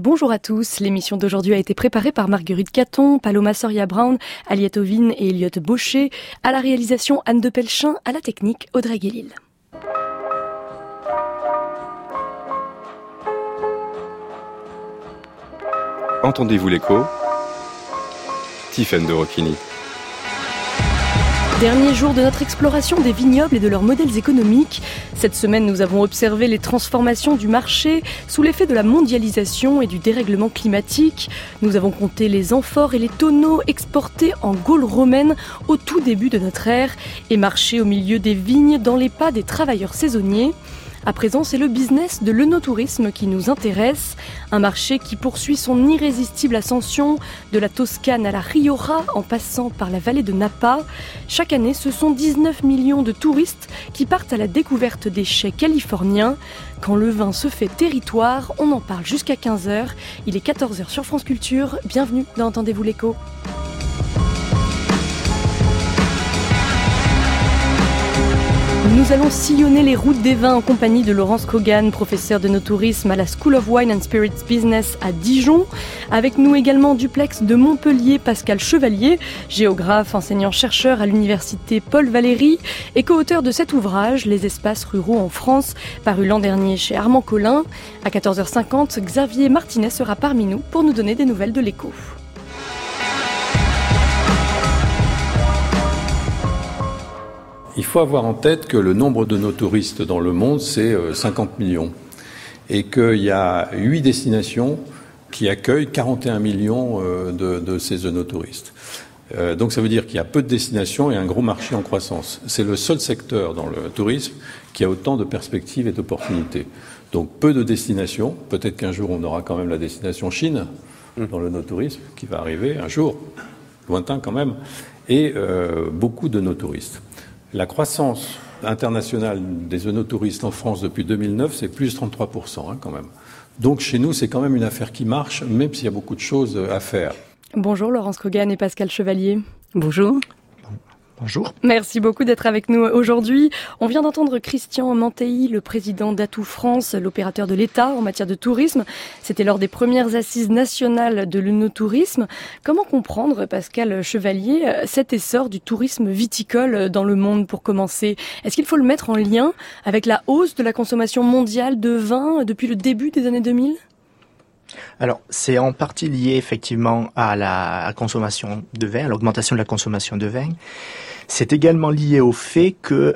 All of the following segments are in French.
Bonjour à tous, l'émission d'aujourd'hui a été préparée par Marguerite Caton, Paloma Soria-Brown, Aliette Ovine et Elliot Baucher, à la réalisation Anne de Pelchin, à la technique Audrey Guélil. Entendez-vous l'écho ? Tiffaine de Rocchini. Dernier jour de notre exploration des vignobles et de leurs modèles économiques. Cette semaine, nous avons observé les transformations du marché sous l'effet de la mondialisation et du dérèglement climatique. Nous avons compté les amphores et les tonneaux exportés en Gaule romaine au tout début de notre ère et marché au milieu des vignes dans les pas des travailleurs saisonniers. À présent, c'est le business de l'œnotourisme qui nous intéresse, un marché qui poursuit son irrésistible ascension de la Toscane à la Rioja en passant par la vallée de Napa. Chaque année, ce sont 19 millions de touristes qui partent à la découverte des chais californiens. Quand le vin se fait territoire, on en parle jusqu'à 15h. Il est 14h sur France Culture. Bienvenue dans Entendez-vous l'écho. Nous allons sillonner les routes des vins en compagnie de Laurence Kogan, professeure d'œnotourisme à la School of Wine and Spirits Business à Dijon. Avec nous également duplex de Montpellier, Pascal Chevalier, géographe, enseignant-chercheur à l'université Paul Valéry et co-auteur de cet ouvrage, Les espaces ruraux en France, paru l'an dernier chez Armand Collin. À 14h50, Xavier Martinet sera parmi nous pour nous donner des nouvelles de l'écho. Il faut avoir en tête que le nombre d'œnotouristes dans le monde, c'est 50 millions. Et qu'il y a 8 destinations qui accueillent 41 millions de ces œnotouristes. Donc ça veut dire qu'il y a peu de destinations et un gros marché en croissance. C'est le seul secteur dans le tourisme qui a autant de perspectives et d'opportunités. Donc peu de destinations. Peut-être qu'un jour on aura quand même la destination Chine dans l'œnotourisme qui va arriver un jour, lointain quand même, et beaucoup d'œnotouristes. La croissance internationale des œnotouristes en France depuis 2009, c'est plus 33% quand même. Donc chez nous, c'est quand même une affaire qui marche, même s'il y a beaucoup de choses à faire. Bonjour Laurence Kogan et Pascal Chevalier. Bonjour. Bonjour. Merci beaucoup d'être avec nous aujourd'hui. On vient d'entendre Christian Manteilly, le président d'Atout France, l'opérateur de l'État en matière de tourisme. C'était lors des premières assises nationales de l'œnotourisme. Comment comprendre, Pascal Chevalier, cet essor du tourisme viticole dans le monde pour commencer ? Est-ce qu'il faut le mettre en lien avec la hausse de la consommation mondiale de vin depuis le début des années 2000 ? Alors, c'est en partie lié effectivement à la consommation de vin, à l'augmentation de la consommation de vin. C'est également lié au fait que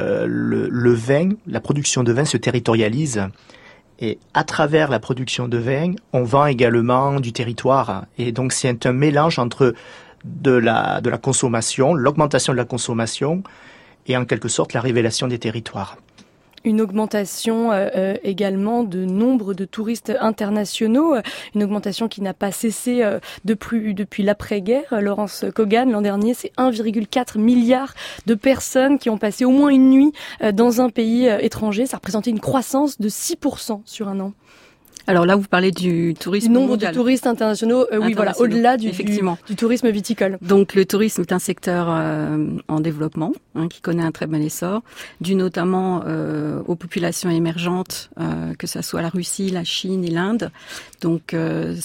le vin, la production de vin se territorialise. Et à travers la production de vin, on vend également du territoire. Et donc, c'est un mélange entre de la consommation, l'augmentation de la consommation et en quelque sorte la révélation des territoires. Une augmentation également de nombre de touristes internationaux, une augmentation qui n'a pas cessé depuis l'après-guerre. Laurence Kogan, l'an dernier, c'est 1,4 milliard de personnes qui ont passé au moins une nuit dans un pays étranger. Ça représentait une croissance de 6% sur un an. Alors là, vous parlez du tourisme nombre mondial. De touristes internationaux, oui, voilà, au-delà du tourisme viticole. Donc le tourisme est un secteur en développement, qui connaît un très bon essor, dû notamment aux populations émergentes, que ce soit la Russie, la Chine et l'Inde. Donc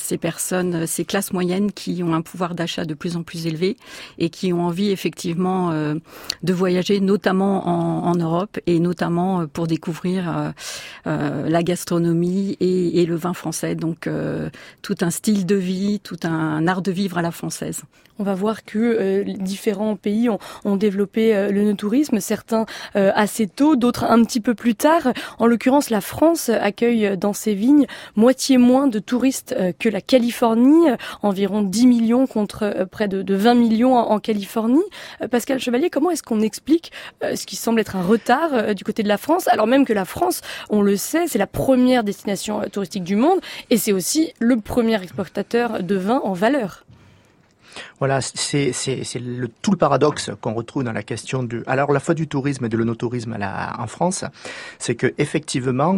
ces classes moyennes qui ont un pouvoir d'achat de plus en plus élevé et qui ont envie effectivement de voyager, notamment en Europe et notamment pour découvrir la gastronomie et le vin français, donc tout un style de vie, tout un art de vivre à la française. On va voir que différents pays ont développé l'œnotourisme, certains assez tôt, d'autres un petit peu plus tard. En l'occurrence, la France accueille dans ses vignes moitié moins de touristes que la Californie, environ 10 millions contre près de 20 millions en Californie. Pascal Chevalier, comment est-ce qu'on explique ce qui semble être un retard du côté de la France, alors même que la France, on le sait, c'est la première destination touristique du monde et c'est aussi le premier exportateur de vin en valeur. Voilà, c'est tout le paradoxe qu'on retrouve dans la question alors la fois du tourisme et de l'œnotourisme en France, c'est que effectivement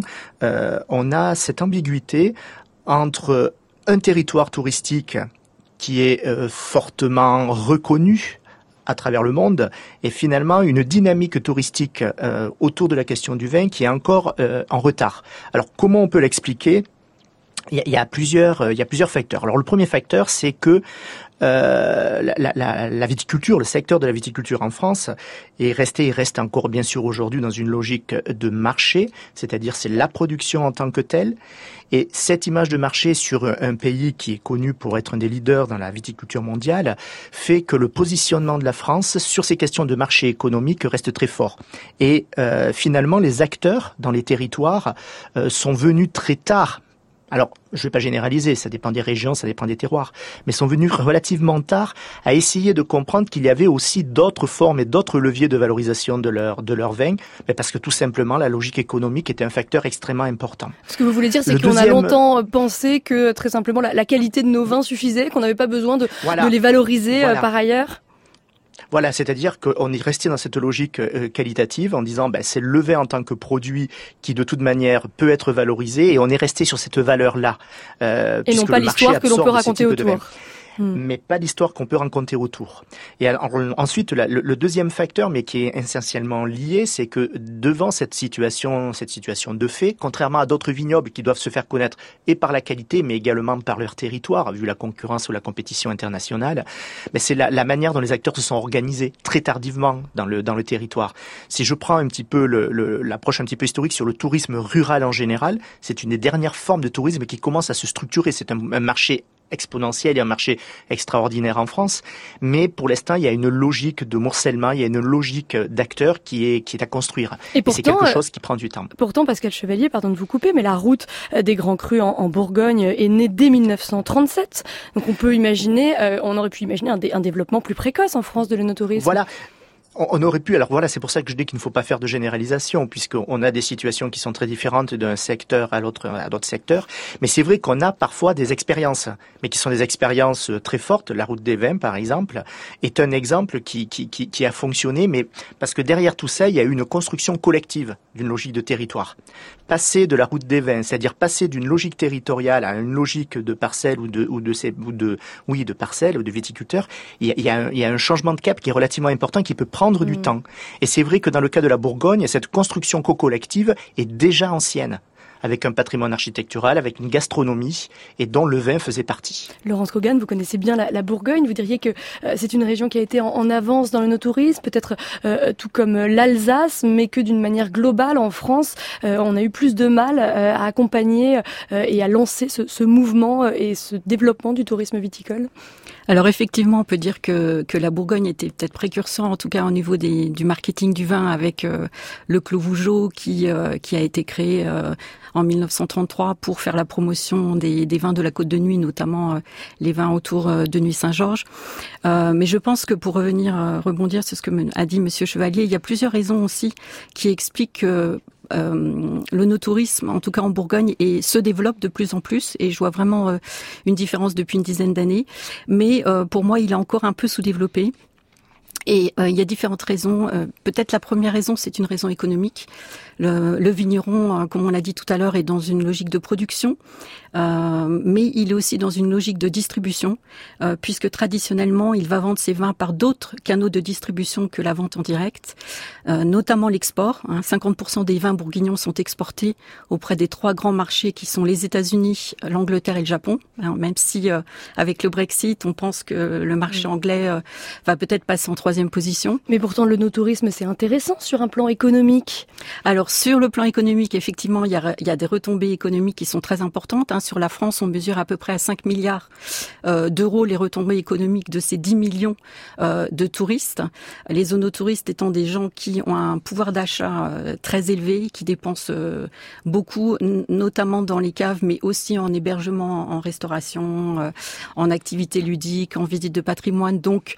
on a cette ambiguïté entre un territoire touristique qui est fortement reconnu à travers le monde et finalement une dynamique touristique autour de la question du vin qui est encore en retard. Alors comment on peut l'expliquer ? Il y a plusieurs facteurs. Alors le premier facteur, c'est que la viticulture, le secteur de la viticulture en France reste encore bien sûr aujourd'hui dans une logique de marché, c'est-à-dire c'est la production en tant que telle. Et cette image de marché sur un pays qui est connu pour être un des leaders dans la viticulture mondiale fait que le positionnement de la France sur ces questions de marché économique reste très fort. Et finalement, les acteurs dans les territoires sont venus très tard. Alors, je ne vais pas généraliser, ça dépend des régions, ça dépend des terroirs, mais sont venus relativement tard à essayer de comprendre qu'il y avait aussi d'autres formes et d'autres leviers de valorisation de leur vin, mais parce que tout simplement, la logique économique était un facteur extrêmement important. Ce que vous voulez dire, c'est qu'on a longtemps pensé que, très simplement, la qualité de nos vins suffisait, qu'on n'avait pas besoin de les valoriser par ailleurs. Voilà, c'est-à-dire qu'on est resté dans cette logique qualitative en disant c'est le vin en tant que produit qui de toute manière peut être valorisé et on est resté sur cette valeur-là. Et non pas l'histoire que l'on peut raconter autour. Mais pas l'histoire qu'on peut raconter autour. Et alors, ensuite, le deuxième facteur, mais qui est essentiellement lié, c'est que devant cette situation de fait, contrairement à d'autres vignobles qui doivent se faire connaître et par la qualité, mais également par leur territoire, vu la concurrence ou la compétition internationale, c'est la manière dont les acteurs se sont organisés très tardivement dans le territoire. Si je prends un petit peu l'approche un petit peu historique sur le tourisme rural en général, c'est une des dernières formes de tourisme qui commence à se structurer. C'est un marché exponentiel et un marché extraordinaire en France, mais pour l'instant, il y a une logique de morcellement, il y a une logique d'acteurs qui est à construire. Et pourtant, c'est quelque chose qui prend du temps. Pourtant, Pascal Chevalier, pardon de vous couper, mais la route des Grands Crus en Bourgogne est née dès 1937. Donc on peut imaginer, on aurait pu imaginer un développement plus précoce en France de l'œnotourisme. Voilà. On aurait pu, alors voilà, c'est pour ça que je dis qu'il ne faut pas faire de généralisation, puisqu'on a des situations qui sont très différentes d'un secteur à d'autres secteurs. Mais c'est vrai qu'on a parfois des expériences, mais qui sont des expériences très fortes. La route des vins, par exemple, est un exemple qui a fonctionné, mais parce que derrière tout ça, il y a eu une construction collective d'une logique de territoire. Passer de la route des vins, c'est-à-dire passer d'une logique territoriale à une logique de parcelle de parcelle ou de viticulteur, il y a un changement de cap qui est relativement important, qui peut prendre du temps. Et c'est vrai que dans le cas de la Bourgogne, cette construction co-collective est déjà ancienne, avec un patrimoine architectural, avec une gastronomie, et dont le vin faisait partie. Laurence Kogan, vous connaissez bien la Bourgogne. Vous diriez que c'est une région qui a été en avance dans l'œnotourisme, peut-être tout comme l'Alsace, mais que d'une manière globale, en France, on a eu plus de mal à accompagner et à lancer ce mouvement et ce développement du tourisme viticole. Alors effectivement, on peut dire que la Bourgogne était peut-être précurseur, en tout cas au niveau du marketing du vin, avec le Clos Vougeot qui a été créé en 1933 pour faire la promotion des vins de la Côte de Nuit, notamment les vins autour de Nuit Saint-Georges. Mais je pense que pour rebondir sur ce que a dit Monsieur Chevalier, il y a plusieurs raisons aussi qui expliquent que l'œnotourisme, en tout cas en Bourgogne, se développe de plus en plus, et je vois vraiment une différence depuis une dizaine d'années. Mais pour moi, il est encore un peu sous-développé. Et il y a différentes raisons. Peut-être la première raison, c'est une raison économique. Le vigneron, comme on l'a dit tout à l'heure, est dans une logique de production, mais il est aussi dans une logique de distribution, puisque traditionnellement, il va vendre ses vins par d'autres canaux de distribution que la vente en direct, notamment l'export. 50% des vins bourguignons sont exportés auprès des 3 grands marchés qui sont les États-Unis, l'Angleterre et le Japon. Alors, même si avec le Brexit, on pense que le marché anglais va peut-être passer en 3e position. Mais pourtant, l'œnotourisme, c'est intéressant sur un plan économique. Alors, sur le plan économique, effectivement, il y a des retombées économiques qui sont très importantes. Sur la France, on mesure à peu près à 5 milliards d'euros les retombées économiques de ces 10 millions de touristes. Les œnotouristes étant des gens qui ont un pouvoir d'achat très élevé, qui dépensent beaucoup, notamment dans les caves, mais aussi en hébergement, en restauration, en activités ludiques, en visite de patrimoine. Donc,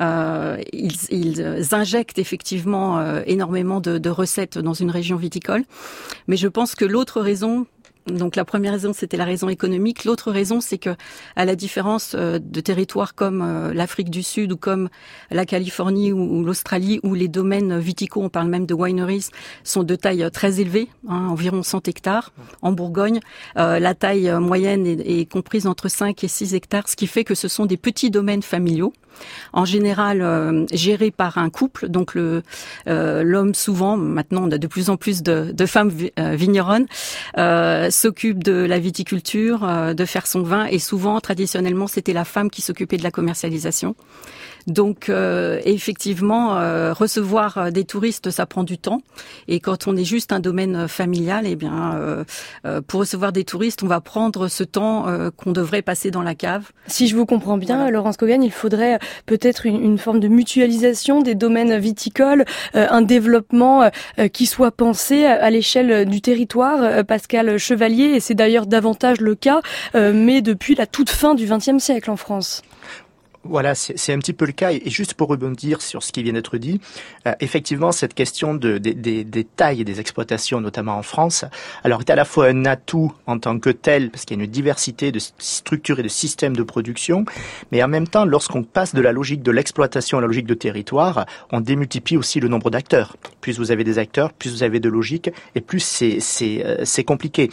ils injectent effectivement énormément de recettes dans une région viticole. Mais je pense que l'autre raison, donc la première raison, c'était la raison économique. L'autre raison, c'est que, à la différence de territoires comme l'Afrique du Sud ou comme la Californie ou l'Australie, où les domaines viticaux, on parle même de wineries, sont de taille très élevée, environ 100 hectares. En Bourgogne, la taille moyenne est comprise entre 5 et 6 hectares, ce qui fait que ce sont des petits domaines familiaux. En général géré par un couple, donc l'homme souvent, maintenant on a de plus en plus de femmes vigneronnes, s'occupe de la viticulture, de faire son vin, et souvent, traditionnellement, c'était la femme qui s'occupait de la commercialisation. Donc effectivement, recevoir des touristes, ça prend du temps. Et quand on est juste un domaine familial, eh bien, pour recevoir des touristes, on va prendre ce temps qu'on devrait passer dans la cave. Si je vous comprends bien, voilà. Laurence Kogan, il faudrait peut-être une forme de mutualisation des domaines viticoles, un développement qui soit pensé à l'échelle du territoire. Pascal Chevalier, et c'est d'ailleurs davantage le cas, mais depuis la toute fin du XXe siècle en France. Voilà, c'est un petit peu le cas. Et juste pour rebondir sur ce qui vient d'être dit, effectivement, cette question des tailles et des exploitations, notamment en France, alors est à la fois un atout en tant que tel, parce qu'il y a une diversité de structures et de systèmes de production, mais en même temps, lorsqu'on passe de la logique de l'exploitation à la logique de territoire, on démultiplie aussi le nombre d'acteurs. Plus vous avez des acteurs, plus vous avez de logique, et plus c'est compliqué.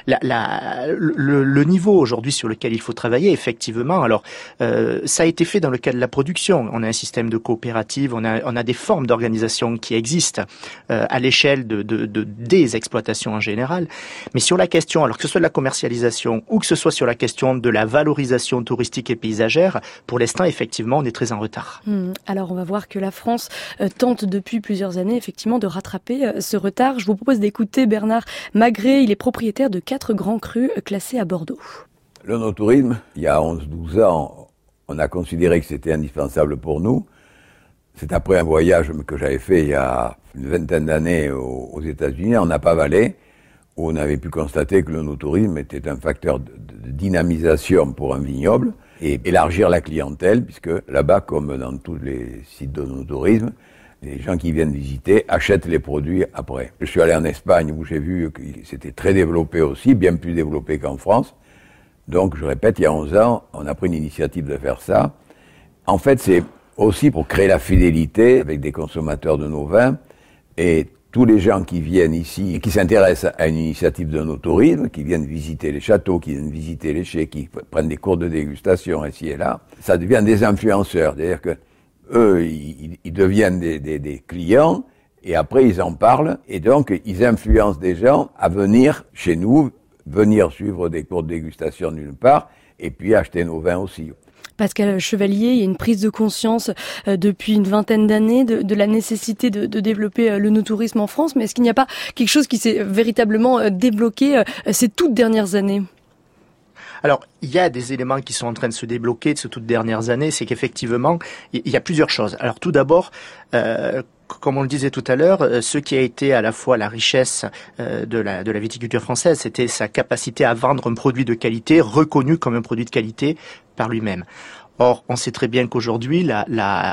Le niveau aujourd'hui sur lequel il faut travailler, effectivement, alors ça a été fait dans le cadre de la production. On a un système de coopérative, on a des formes d'organisation qui existent à l'échelle des exploitations en général. Mais sur la question, alors que ce soit de la commercialisation ou que ce soit sur la question de la valorisation touristique et paysagère, pour l'instant, effectivement, on est très en retard. Alors, on va voir que la France tente depuis plusieurs années, effectivement, de rattraper ce retard. Je vous propose d'écouter Bernard Magré. Il est propriétaire de 4 grands crus classés à Bordeaux. L'onotourisme, il y a 11-12 ans, on a considéré que c'était indispensable pour nous. C'est après un voyage que j'avais fait il y a une vingtaine d'années aux États-Unis, en Napa Valley, où on avait pu constater que l'onotourisme était un facteur de dynamisation pour un vignoble et élargir la clientèle, puisque là-bas, comme dans tous les sites d'onotourisme, les gens qui viennent visiter achètent les produits après. Je suis allé en Espagne où j'ai vu que c'était très développé aussi, bien plus développé qu'en France. Donc, je répète, il y a 11 ans, on a pris une initiative de faire ça. En fait, c'est aussi pour créer la fidélité avec des consommateurs de nos vins. Et tous les gens qui viennent ici et qui s'intéressent à une initiative d'onotourisme, qui viennent visiter les châteaux, qui viennent visiter les chais, qui prennent des cours de dégustation ici et là, ça devient des influenceurs. C'est-à-dire que eux, ils deviennent des clients et après, ils en parlent. Et donc, ils influencent des gens à venir chez nous, venir suivre des cours de dégustation d'une part, et puis acheter nos vins aussi. Pascal Chevalier, il y a une prise de conscience depuis une vingtaine d'années de la nécessité de développer l'onotourisme en France, mais est-ce qu'il n'y a pas quelque chose qui s'est véritablement débloqué ces toutes dernières années ? Alors, il y a des éléments qui sont en train de se débloquer de ces toutes dernières années, c'est qu'effectivement, il y a plusieurs choses. Alors tout d'abord, comme on le disait tout à l'heure, ce qui a été à la fois la richesse de la viticulture française, c'était sa capacité à vendre un produit de qualité, reconnu comme un produit de qualité par lui-même. Or, on sait très bien qu'aujourd'hui, la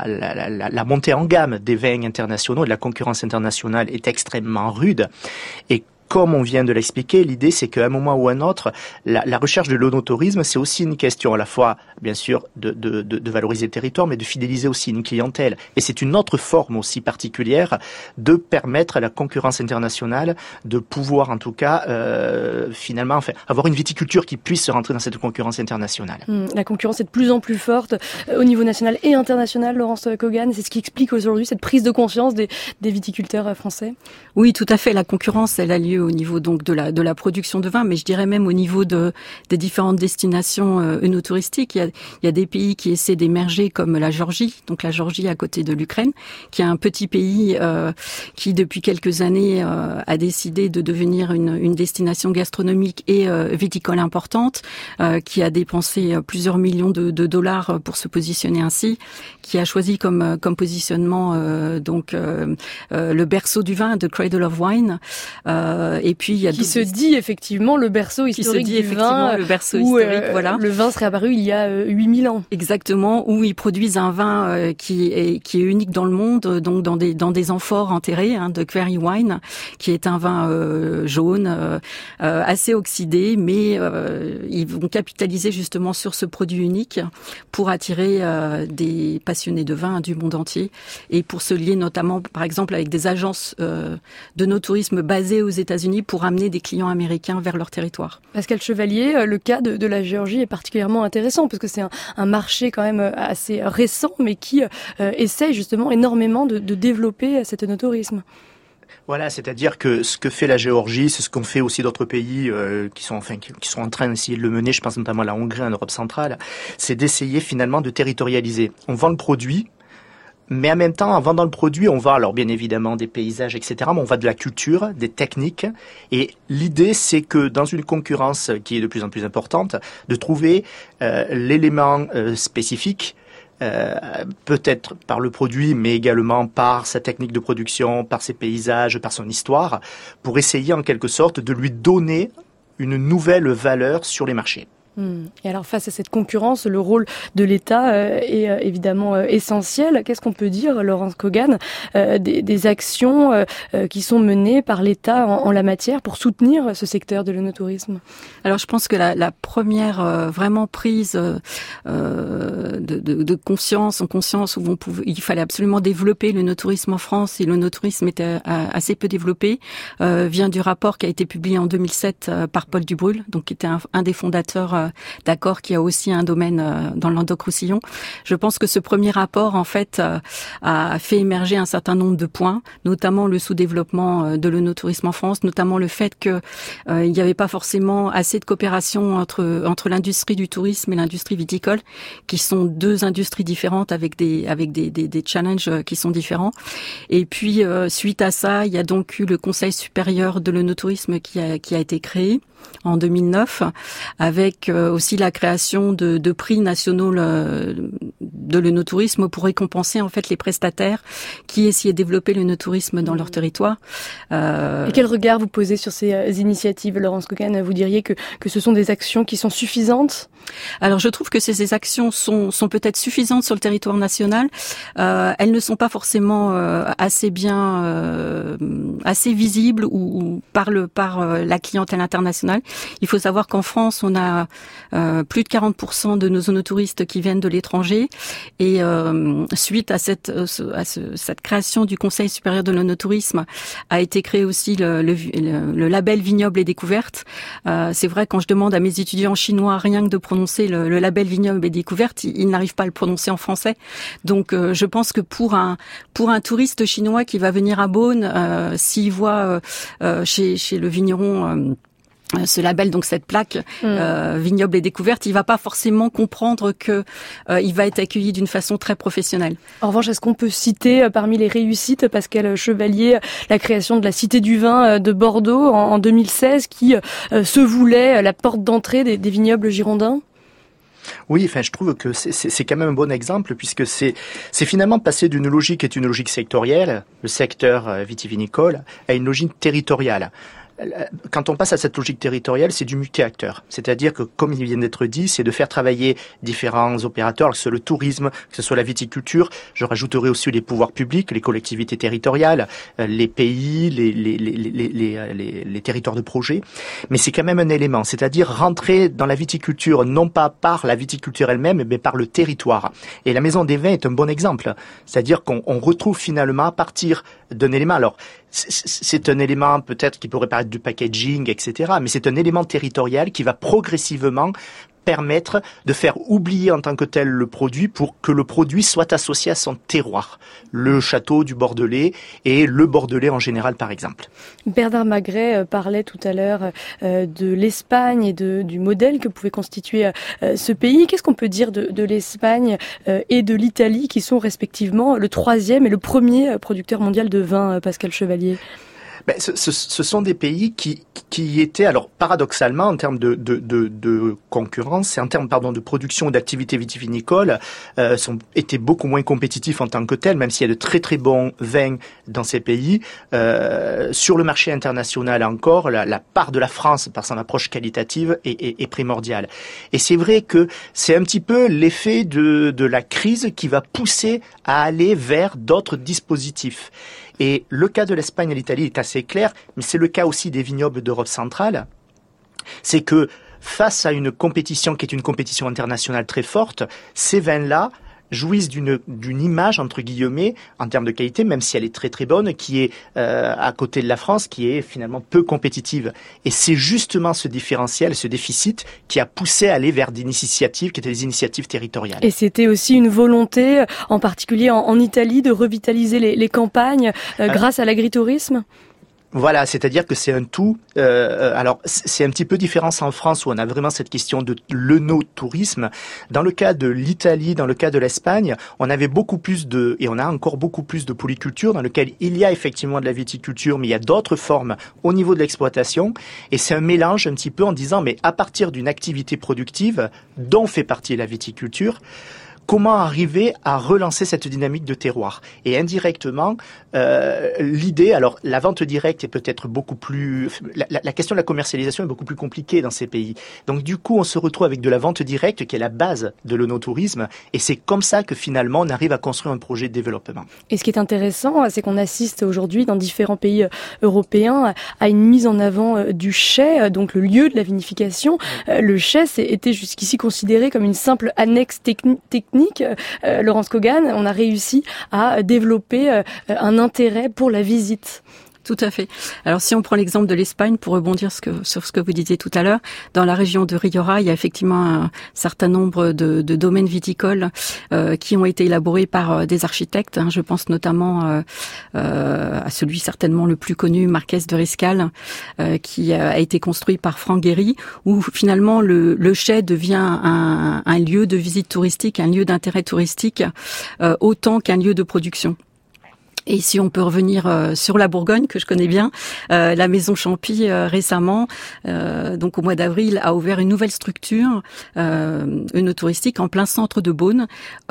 montée en gamme des vins internationaux, de la concurrence internationale est extrêmement rude. Et comme on vient de l'expliquer, l'idée c'est qu'à un moment ou à un autre, la recherche de l'onotourisme, c'est aussi une question à la fois, bien sûr, de valoriser le territoire, mais de fidéliser aussi une clientèle. Et c'est une autre forme aussi particulière de permettre à la concurrence internationale de pouvoir, en tout cas, finalement, avoir une viticulture qui puisse rentrer dans cette concurrence internationale. La concurrence est de plus en plus forte au niveau national et international, Laurence Kogan. C'est ce qui explique aujourd'hui cette prise de conscience des viticulteurs français. Oui, tout à fait. La concurrence, elle a lieu au niveau donc de la production de vin, mais je dirais même au niveau des différentes destinations œnotouristiques. Il y a des pays qui essaient d'émerger comme la Géorgie, donc la Géorgie à côté de l'Ukraine, qui est un petit pays qui depuis quelques années a décidé de devenir une destination gastronomique et viticole importante, qui a dépensé plusieurs millions de dollars pour se positionner ainsi, qui a choisi comme positionnement le berceau du vin, The Cradle of Wine. Et puis il y a qui se dit effectivement le berceau historique du vin, le berceau historique, voilà. Le vin serait apparu il y a 8000 ans. Exactement, où ils produisent un vin qui est unique dans le monde, donc dans des amphores enterrées, de Quarry Wine, qui est un vin jaune, assez oxydé, mais ils vont capitaliser justement sur ce produit unique pour attirer des passionnés de vin du monde entier et pour se lier notamment, par exemple, avec des agences d'onotourisme basées aux États-Unis pour amener des clients américains vers leur territoire. Pascal Chevalier, le cas de la Géorgie est particulièrement intéressant parce que c'est un marché quand même assez récent mais qui essaye justement énormément de développer cet œnotourisme. Voilà, c'est-à-dire que ce que fait la Géorgie, c'est ce qu'ont fait aussi d'autres pays qui sont en train d'essayer de le mener, je pense notamment à la Hongrie en Europe centrale, c'est d'essayer finalement de territorialiser. On vend le produit, mais en même temps, en vendant le produit, on vend alors bien évidemment des paysages, etc., mais on va de la culture, des techniques, et l'idée c'est que dans une concurrence qui est de plus en plus importante, de trouver l'élément spécifique, peut-être par le produit, mais également par sa technique de production, par ses paysages, par son histoire, pour essayer en quelque sorte de lui donner une nouvelle valeur sur les marchés. Et alors face à cette concurrence, le rôle de l'État est évidemment essentiel. Qu'est-ce qu'on peut dire, Laurence Kogan, des actions qui sont menées par l'État en la matière pour soutenir ce secteur de l'œnotourisme? Alors je pense que la première vraiment prise de conscience, où il fallait absolument développer l'œnotourisme en France, et l'œnotourisme était assez peu développé, vient du rapport qui a été publié en 2007 par Paul Dubrul, donc qui était un des fondateurs d'Accor, qui a aussi un domaine dans le Languedoc-Roussillon. Je pense que ce premier rapport, en fait, a fait émerger un certain nombre de points, notamment le sous-développement de l'œnotourisme en France, notamment le fait que il n'y avait pas forcément assez de coopération entre l'industrie du tourisme et l'industrie viticole, qui sont deux industries différentes avec des challenges qui sont différents. Et puis suite à ça, il y a donc eu le Conseil supérieur de l'œnotourisme qui a été créé en 2009, avec aussi la création de prix nationaux de l'œnotourisme pour récompenser en fait les prestataires qui essayaient de développer l'œnotourisme dans leur territoire. Et quel regard vous posez sur ces initiatives, Laurence Kogan? Vous diriez que ce sont des actions qui sont suffisantes? Alors je trouve que ces actions sont peut-être suffisantes sur le territoire national. Elles ne sont pas forcément assez visibles ou par la clientèle internationale. Il faut savoir qu'en France, on a plus de 40% de nos œnotouristes qui viennent de l'étranger, et suite à cette création du Conseil supérieur de l'œnotourisme, a été créé aussi le label Vignoble et Découverte. C'est vrai, quand je demande à mes étudiants chinois rien que de prononcer le label Vignoble et Découverte, ils n'arrivent pas à le prononcer en français. Donc je pense que pour un touriste chinois qui va venir à Beaune, s'il voit chez le vigneron ce label, donc cette plaque Vignoble et Découverte, il va pas forcément comprendre que il va être accueilli d'une façon très professionnelle. En revanche, est-ce qu'on peut citer parmi les réussites, Pascal Chevalier, la création de la Cité du Vin de Bordeaux en 2016, qui se voulait la porte d'entrée des vignobles girondins? Oui, enfin, je trouve que c'est quand même un bon exemple, puisque c'est finalement passé d'une logique qui est une logique sectorielle, le secteur vitivinicole, à une logique territoriale. Quand on passe à cette logique territoriale, c'est du multi-acteur. C'est-à-dire que, comme il vient d'être dit, c'est de faire travailler différents opérateurs, que ce soit le tourisme, que ce soit la viticulture. Je rajouterai aussi les pouvoirs publics, les collectivités territoriales, les pays, les territoires de projet. Mais c'est quand même un élément. C'est-à-dire rentrer dans la viticulture, non pas par la viticulture elle-même, mais par le territoire. Et la Maison des Vins est un bon exemple. C'est-à-dire qu'on retrouve finalement à partir d'un élément. Alors, c'est un élément peut-être qui pourrait paraître du packaging, etc. Mais c'est un élément territorial qui va progressivement permettre de faire oublier en tant que tel le produit pour que le produit soit associé à son terroir. Le château du Bordelais et le Bordelais en général, par exemple. Bernard Magret parlait tout à l'heure de l'Espagne et du modèle que pouvait constituer ce pays. Qu'est-ce qu'on peut dire de l'Espagne et de l'Italie, qui sont respectivement le 3e et le 1er producteur mondial de vin, Pascal Chevalier? Ce sont des pays qui étaient, alors paradoxalement, en termes de concurrence et en termes de production d'activité vitivinicole, étaient beaucoup moins compétitifs en tant que tels, même s'il y a de très très bons vins dans ces pays. Sur le marché international encore, la part de la France, par son approche qualitative, est primordiale. Et c'est vrai que c'est un petit peu l'effet de la crise qui va pousser à aller vers d'autres dispositifs. Et le cas de l'Espagne et l'Italie est assez clair, mais c'est le cas aussi des vignobles d'Europe centrale. C'est que face à une compétition qui est une compétition internationale très forte, ces vins-là jouissent d'une image, entre guillemets, en termes de qualité, même si elle est très très bonne, qui est à côté de la France, qui est finalement peu compétitive. Et c'est justement ce différentiel, ce déficit, qui a poussé à aller vers des initiatives qui étaient des initiatives territoriales. Et c'était aussi une volonté, en particulier en Italie, de revitaliser les campagnes grâce à l'agritourisme? Voilà, c'est-à-dire que c'est un tout. Alors, c'est un petit peu différent en France où on a vraiment cette question de l'œnotourisme. Dans le cas de l'Italie, dans le cas de l'Espagne, on avait beaucoup plus et on a encore beaucoup plus de polyculture dans lequel il y a effectivement de la viticulture, mais il y a d'autres formes au niveau de l'exploitation. Et c'est un mélange un petit peu en disant, mais à partir d'une activité productive dont fait partie la viticulture, comment arriver à relancer cette dynamique de terroir? Et indirectement, l'idée, alors la vente directe est peut-être beaucoup plus... La question de la commercialisation est beaucoup plus compliquée dans ces pays. Donc du coup, on se retrouve avec de la vente directe qui est la base de l'œnotourisme. Et c'est comme ça que finalement, on arrive à construire un projet de développement. Et ce qui est intéressant, c'est qu'on assiste aujourd'hui dans différents pays européens à une mise en avant du chai, donc le lieu de la vinification. Le chai était jusqu'ici considéré comme une simple annexe technique. Laurence Kogan, on a réussi à développer un intérêt pour la visite. Tout à fait. Alors si on prend l'exemple de l'Espagne, pour rebondir sur ce que vous disiez tout à l'heure, dans la région de Rioja, il y a effectivement un certain nombre de domaines viticoles qui ont été élaborés par des architectes. Je pense notamment à celui certainement le plus connu, Marquès de Riscal, qui a été construit par Franck Gehry, où finalement le chai devient un lieu de visite touristique, un lieu d'intérêt touristique, autant qu'un lieu de production. Et si on peut revenir sur la Bourgogne, que je connais bien, la Maison Champy récemment, donc au mois d'avril, a ouvert une nouvelle structure œnotouristique en plein centre de Beaune,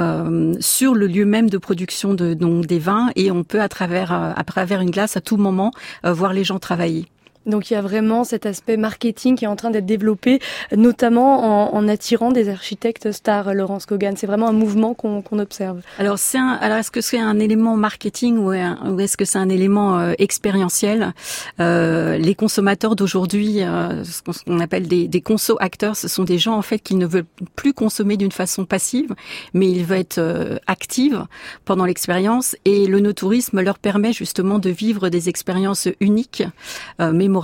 sur le lieu même de production des vins, et on peut à travers une glace à tout moment voir les gens travailler. Donc il y a vraiment cet aspect marketing qui est en train d'être développé, notamment en attirant des architectes stars, Laurence Kogan. C'est vraiment un mouvement qu'on observe. Alors est-ce que c'est un élément marketing ou est-ce que c'est un élément expérientiel? Les consommateurs d'aujourd'hui, ce qu'on appelle des conso-acteurs, ce sont des gens en fait qui ne veulent plus consommer d'une façon passive, mais ils veulent être actifs pendant l'expérience, et l'œnotourisme leur permet justement de vivre des expériences uniques, mémorables,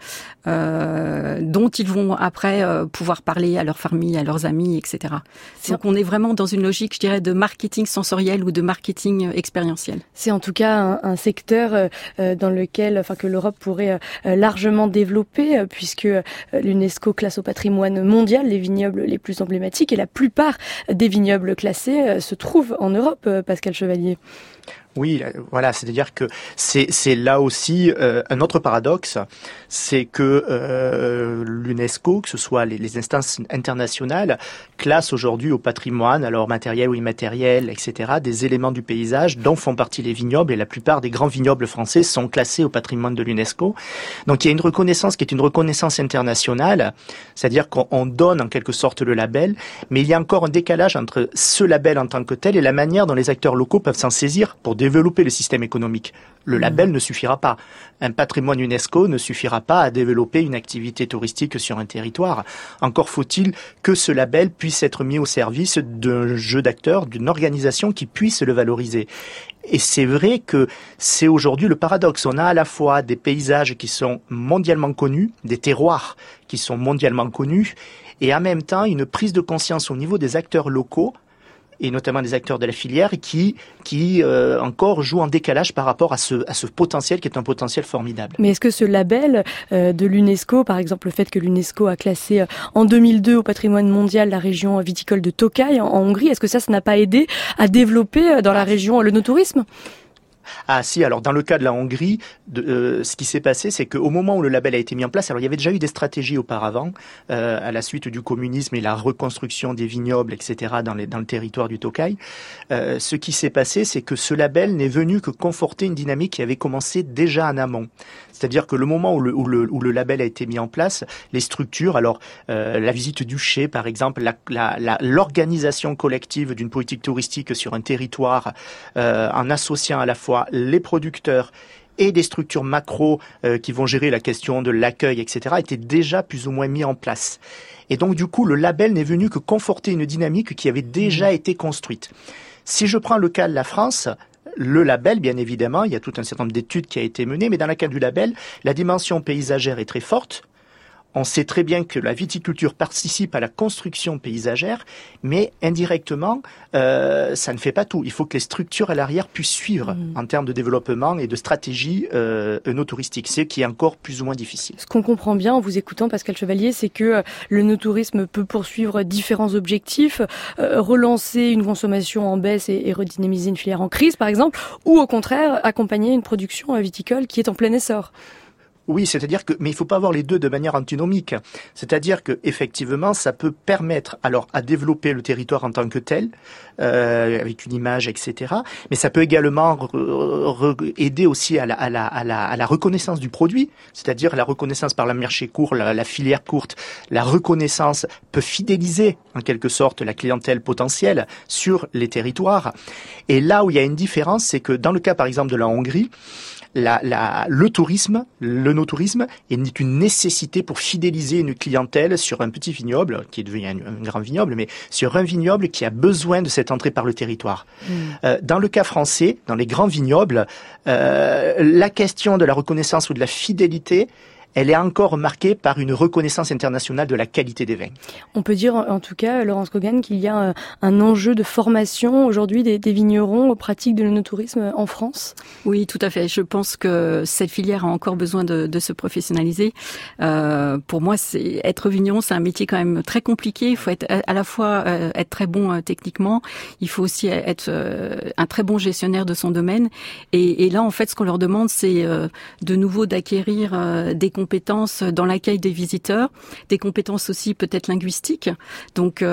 dont ils vont après pouvoir parler à leur famille, à leurs amis, etc. Donc on est vraiment dans une logique, je dirais, de marketing sensoriel ou de marketing expérientiel. C'est en tout cas un secteur dans lequel, que l'Europe pourrait largement développer, puisque l'UNESCO classe au patrimoine mondial les vignobles les plus emblématiques, et la plupart des vignobles classés se trouvent en Europe, Pascal Chevalier. Oui, voilà, c'est-à-dire que c'est là aussi un autre paradoxe, c'est que l'UNESCO, que ce soit les instances internationales, classent aujourd'hui au patrimoine, alors matériel ou immatériel, etc., des éléments du paysage dont font partie les vignobles, et la plupart des grands vignobles français sont classés au patrimoine de l'UNESCO. Donc il y a une reconnaissance qui est une reconnaissance internationale, c'est-à-dire qu'on donne en quelque sorte le label, mais il y a encore un décalage entre ce label en tant que tel et la manière dont les acteurs locaux peuvent s'en saisir pour développer le système économique. Le label ne suffira pas. Un patrimoine UNESCO ne suffira pas à développer une activité touristique sur un territoire. Encore faut-il que ce label puisse être mis au service d'un jeu d'acteurs, d'une organisation qui puisse le valoriser. Et c'est vrai que c'est aujourd'hui le paradoxe. On a à la fois des paysages qui sont mondialement connus, des terroirs qui sont mondialement connus, et en même temps une prise de conscience au niveau des acteurs locaux, et notamment des acteurs de la filière, qui encore jouent en décalage par rapport à ce potentiel qui est un potentiel formidable. Mais est-ce que ce label de l'UNESCO, par exemple le fait que l'UNESCO a classé en 2002 au patrimoine mondial la région viticole de Tokaj en Hongrie, est-ce que ça n'a pas aidé à développer dans la région l'œnotourisme ? Ah si, alors dans le cas de la Hongrie, ce qui s'est passé, c'est qu'au moment où le label a été mis en place, alors il y avait déjà eu des stratégies auparavant, à la suite du communisme et la reconstruction des vignobles, etc., dans le territoire du Tokaj. Ce qui s'est passé, c'est que ce label n'est venu que conforter une dynamique qui avait commencé déjà en amont. C'est-à-dire que le moment où le label a été mis en place, les structures, alors la visite du chai par exemple, l'organisation collective d'une politique touristique sur un territoire, en associant à la fois les producteurs et des structures macro qui vont gérer la question de l'accueil, etc., étaient déjà plus ou moins mis en place. Et donc, du coup, le label n'est venu que conforter une dynamique qui avait déjà été construite. Si je prends le cas de la France, le label, bien évidemment, il y a tout un certain nombre d'études qui a été menées, mais dans le cas du label, la dimension paysagère est très forte. On sait très bien que la viticulture participe à la construction paysagère, mais indirectement, ça ne fait pas tout. Il faut que les structures à l'arrière puissent suivre en termes de développement et de stratégie œnotouristique, ce qui est encore plus ou moins difficile. Ce qu'on comprend bien en vous écoutant, Pascal Chevalier, c'est que l'œnotourisme peut poursuivre différents objectifs, relancer une consommation en baisse et redynamiser une filière en crise, par exemple, ou au contraire, accompagner une production viticole qui est en plein essor. Oui, c'est-à-dire que, mais il faut pas voir les deux de manière antinomique. C'est-à-dire que, effectivement, ça peut permettre, alors, à développer le territoire en tant que tel, avec une image, etc. Mais ça peut également aider aussi à la reconnaissance du produit. C'est-à-dire la reconnaissance par la marché court, la filière courte. La reconnaissance peut fidéliser, en quelque sorte, la clientèle potentielle sur les territoires. Et là où il y a une différence, c'est que dans le cas, par exemple, de la Hongrie, l'œnotourisme est une nécessité pour fidéliser une clientèle sur un petit vignoble, qui est devenu un grand vignoble, mais sur un vignoble qui a besoin de cette entrée par le territoire. Dans le cas français, dans les grands vignobles, la question de la reconnaissance ou de la fidélité, elle est encore marquée par une reconnaissance internationale de la qualité des vins. On peut dire en tout cas, Laurence Kogan, qu'il y a un enjeu de formation aujourd'hui des vignerons aux pratiques de l'œnotourisme en France. Oui, tout à fait. Je pense que cette filière a encore besoin de se professionnaliser. Pour moi, être vigneron, c'est un métier quand même très compliqué. Il faut être à la fois être très bon techniquement, il faut aussi être un très bon gestionnaire de son domaine. Et là, en fait, ce qu'on leur demande, c'est de nouveau d'acquérir des compétences dans l'accueil des visiteurs, des compétences aussi peut-être linguistiques. Donc,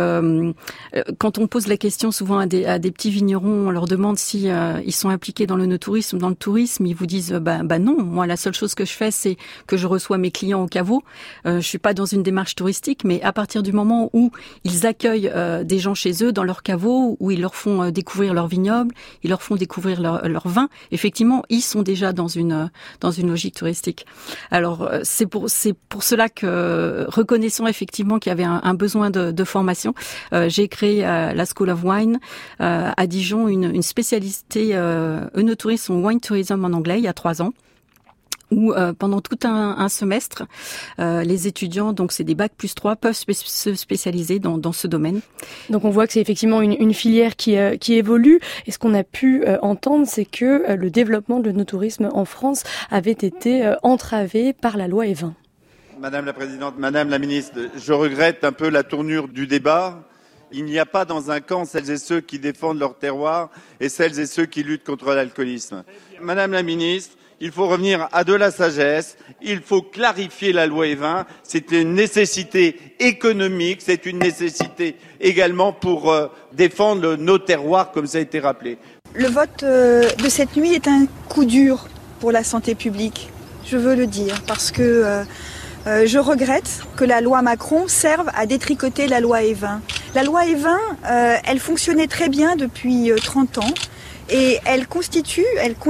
quand on pose la question souvent à des petits vignerons, on leur demande si ils sont impliqués dans l'œnotourisme, dans le tourisme, ils vous disent bah non. Moi, la seule chose que je fais, c'est que je reçois mes clients au caveau. Je suis pas dans une démarche touristique, mais à partir du moment où ils accueillent des gens chez eux dans leur caveau, où ils leur font découvrir leur vignoble, ils leur font découvrir leur vin, effectivement, ils sont déjà dans une logique touristique. Alors c'est pour cela que reconnaissons effectivement qu'il y avait un besoin de formation. J'ai créé à la School of Wine à Dijon une spécialité œnotourisme ou wine tourism en anglais il y a 3 ans. Où pendant tout un semestre, les étudiants, donc c'est des bacs +3, peuvent se spécialiser dans ce domaine. Donc on voit que c'est effectivement une filière qui évolue. Et ce qu'on a pu entendre, c'est que le développement de l'œnotourisme en France avait été entravé par la loi Evin. Madame la Présidente, Madame la Ministre, je regrette un peu la tournure du débat. Il n'y a pas dans un camp celles et ceux qui défendent leur terroir et celles et ceux qui luttent contre l'alcoolisme. Madame la Ministre, il faut revenir à de la sagesse, il faut clarifier la loi Evin, c'est une nécessité économique, c'est une nécessité également pour défendre nos terroirs, comme ça a été rappelé. Le vote de cette nuit est un coup dur pour la santé publique, je veux le dire, parce que je regrette que la loi Macron serve à détricoter la loi Evin. La loi Evin, elle fonctionnait très bien depuis 30 ans. Et elle constitue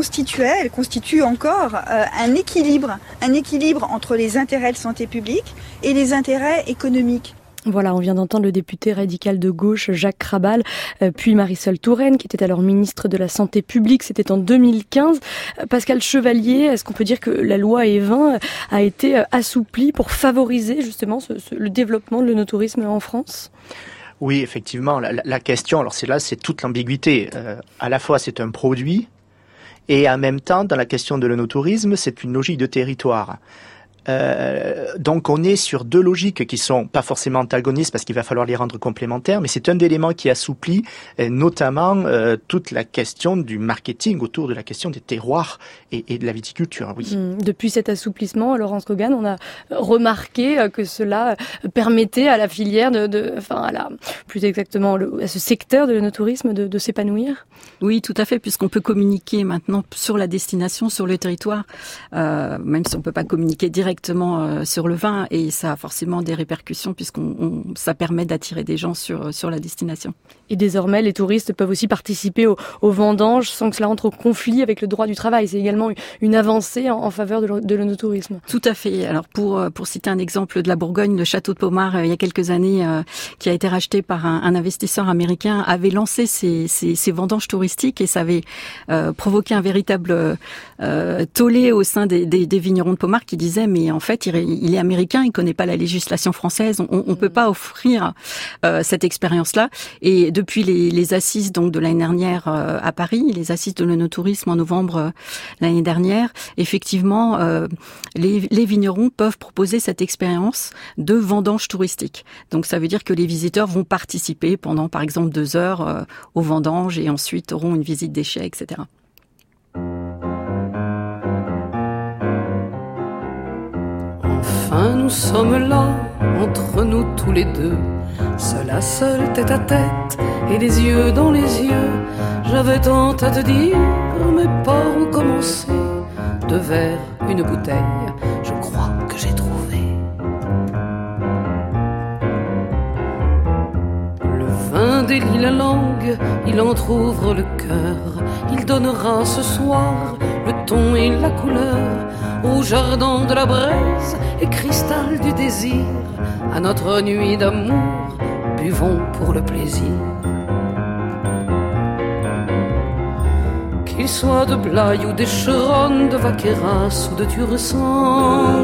encore un équilibre entre les intérêts de santé publique et les intérêts économiques. Voilà, on vient d'entendre le député radical de gauche Jacques Krabal, puis Marisol Touraine, qui était alors ministre de la Santé publique, c'était en 2015. Pascal Chevalier, est-ce qu'on peut dire que la loi Evin a été assouplie pour favoriser justement le développement de l'œnotourisme en France ? Oui, effectivement, la question, alors c'est toute l'ambiguïté. À la fois, c'est un produit, et en même temps, dans la question de l'œnotourisme, c'est une logique de territoire. Donc on est sur 2 logiques qui sont pas forcément antagonistes parce qu'il va falloir les rendre complémentaires, mais c'est un élément qui assouplit notamment toute la question du marketing autour de la question des terroirs et de la viticulture. Oui. Depuis cet assouplissement, Laurence Kogan, on a remarqué que cela permettait à la filière plus exactement à ce secteur de l'œnotourisme de s'épanouir. Oui, tout à fait, puisqu'on peut communiquer maintenant sur la destination, sur le territoire, même si on peut pas communiquer directement directement sur le vin et ça a forcément des répercussions ça permet d'attirer des gens sur la destination. Et désormais, les touristes peuvent aussi participer aux vendanges sans que cela entre au conflit avec le droit du travail. C'est également une avancée en faveur de l'œnotourisme. Tout à fait. Alors pour citer un exemple de la Bourgogne, le château de Pommard, il y a quelques années, qui a été racheté par un investisseur américain, avait lancé ces vendanges touristiques et ça avait provoqué un véritable tollé au sein des vignerons de Pommard qui disaient mais en fait il est américain, il connaît pas la législation française, on peut pas offrir cette expérience-là. Et depuis les assises donc de l'année dernière à Paris, les assises de l'œnotourisme en novembre l'année dernière, effectivement les vignerons peuvent proposer cette expérience de vendange touristique. Donc ça veut dire que les visiteurs vont participer pendant par exemple 2 heures aux vendanges et ensuite auront une visite des chais, etc. Enfin nous sommes là, entre nous tous les deux, seul à seul, tête à tête, et les yeux dans les yeux. J'avais tant à te dire, mais par où commencer? 2 verres, une bouteille, je crois que j'ai trouvé. Le vin délie la langue, il entr'ouvre le cœur. Il donnera ce soir le ton et la couleur au jardin de la braise et cristal du désir. À notre nuit d'amour, buvons pour le plaisir. Qu'il soit de Blaye ou d'Écheronne, de Vaqueras ou de Tursan,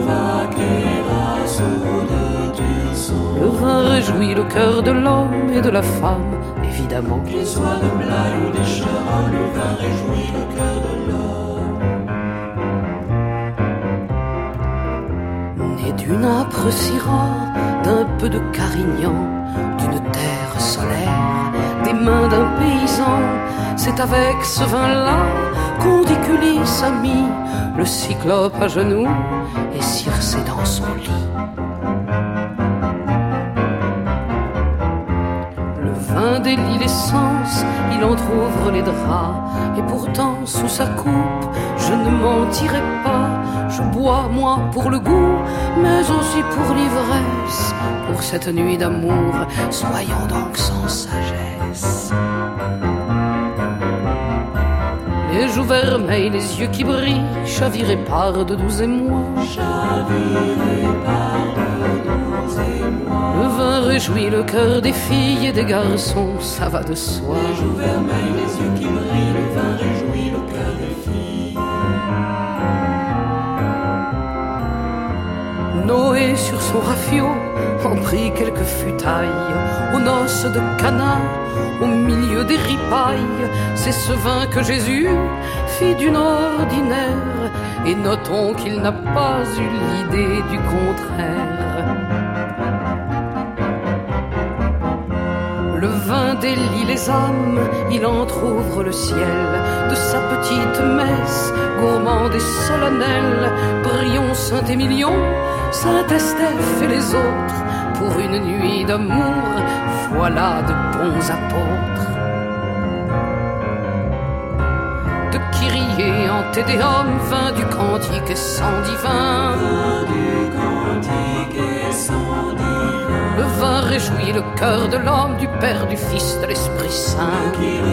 le vin réjouit le cœur de l'homme et de la femme, évidemment. Qu'il soit de Blaye ou d'Écheronne, le vin réjouit le cœur de l'homme. Né d'une âpre Syrah, d'un peu de Carignan, d'une terre solaire, des mains d'un paysan, c'est avec ce vin-là qu'on dit qu'Ulysse a mis le cyclope à genoux et Circé dans son lit. Le vin délie l'essence, il entr'ouvre les draps, et pourtant sous sa coupe, je ne mentirai pas. Je bois, moi, pour le goût, mais aussi pour l'ivresse. Pour cette nuit d'amour, soyons donc sans sagesse. Les joues vermeilles, les yeux qui brillent, chavirés par de doux émois. Le vin réjouit le cœur des filles et des garçons, ça va de soi. Les joues vermeilles, les yeux qui brillent, le vin réjouit le cœur des filles. Noé sur son rafio en prit quelques futailles aux noces de Cana, au milieu des ripailles. C'est ce vin que Jésus fit d'une ordinaire, et notons qu'il n'a pas eu l'idée du contraire. Le vin délie les âmes, il entr'ouvre le ciel de sa petite messe, gourmande et solennelle. Prions Saint-Émilion, Saint-Estèphe et les autres, pour une nuit d'amour, voilà de bons apôtres. De Kyrie en Tédéum, vin du cantique et sang divin. Le vin réjouit le cœur de l'homme, du Père, du Fils, de l'Esprit Saint.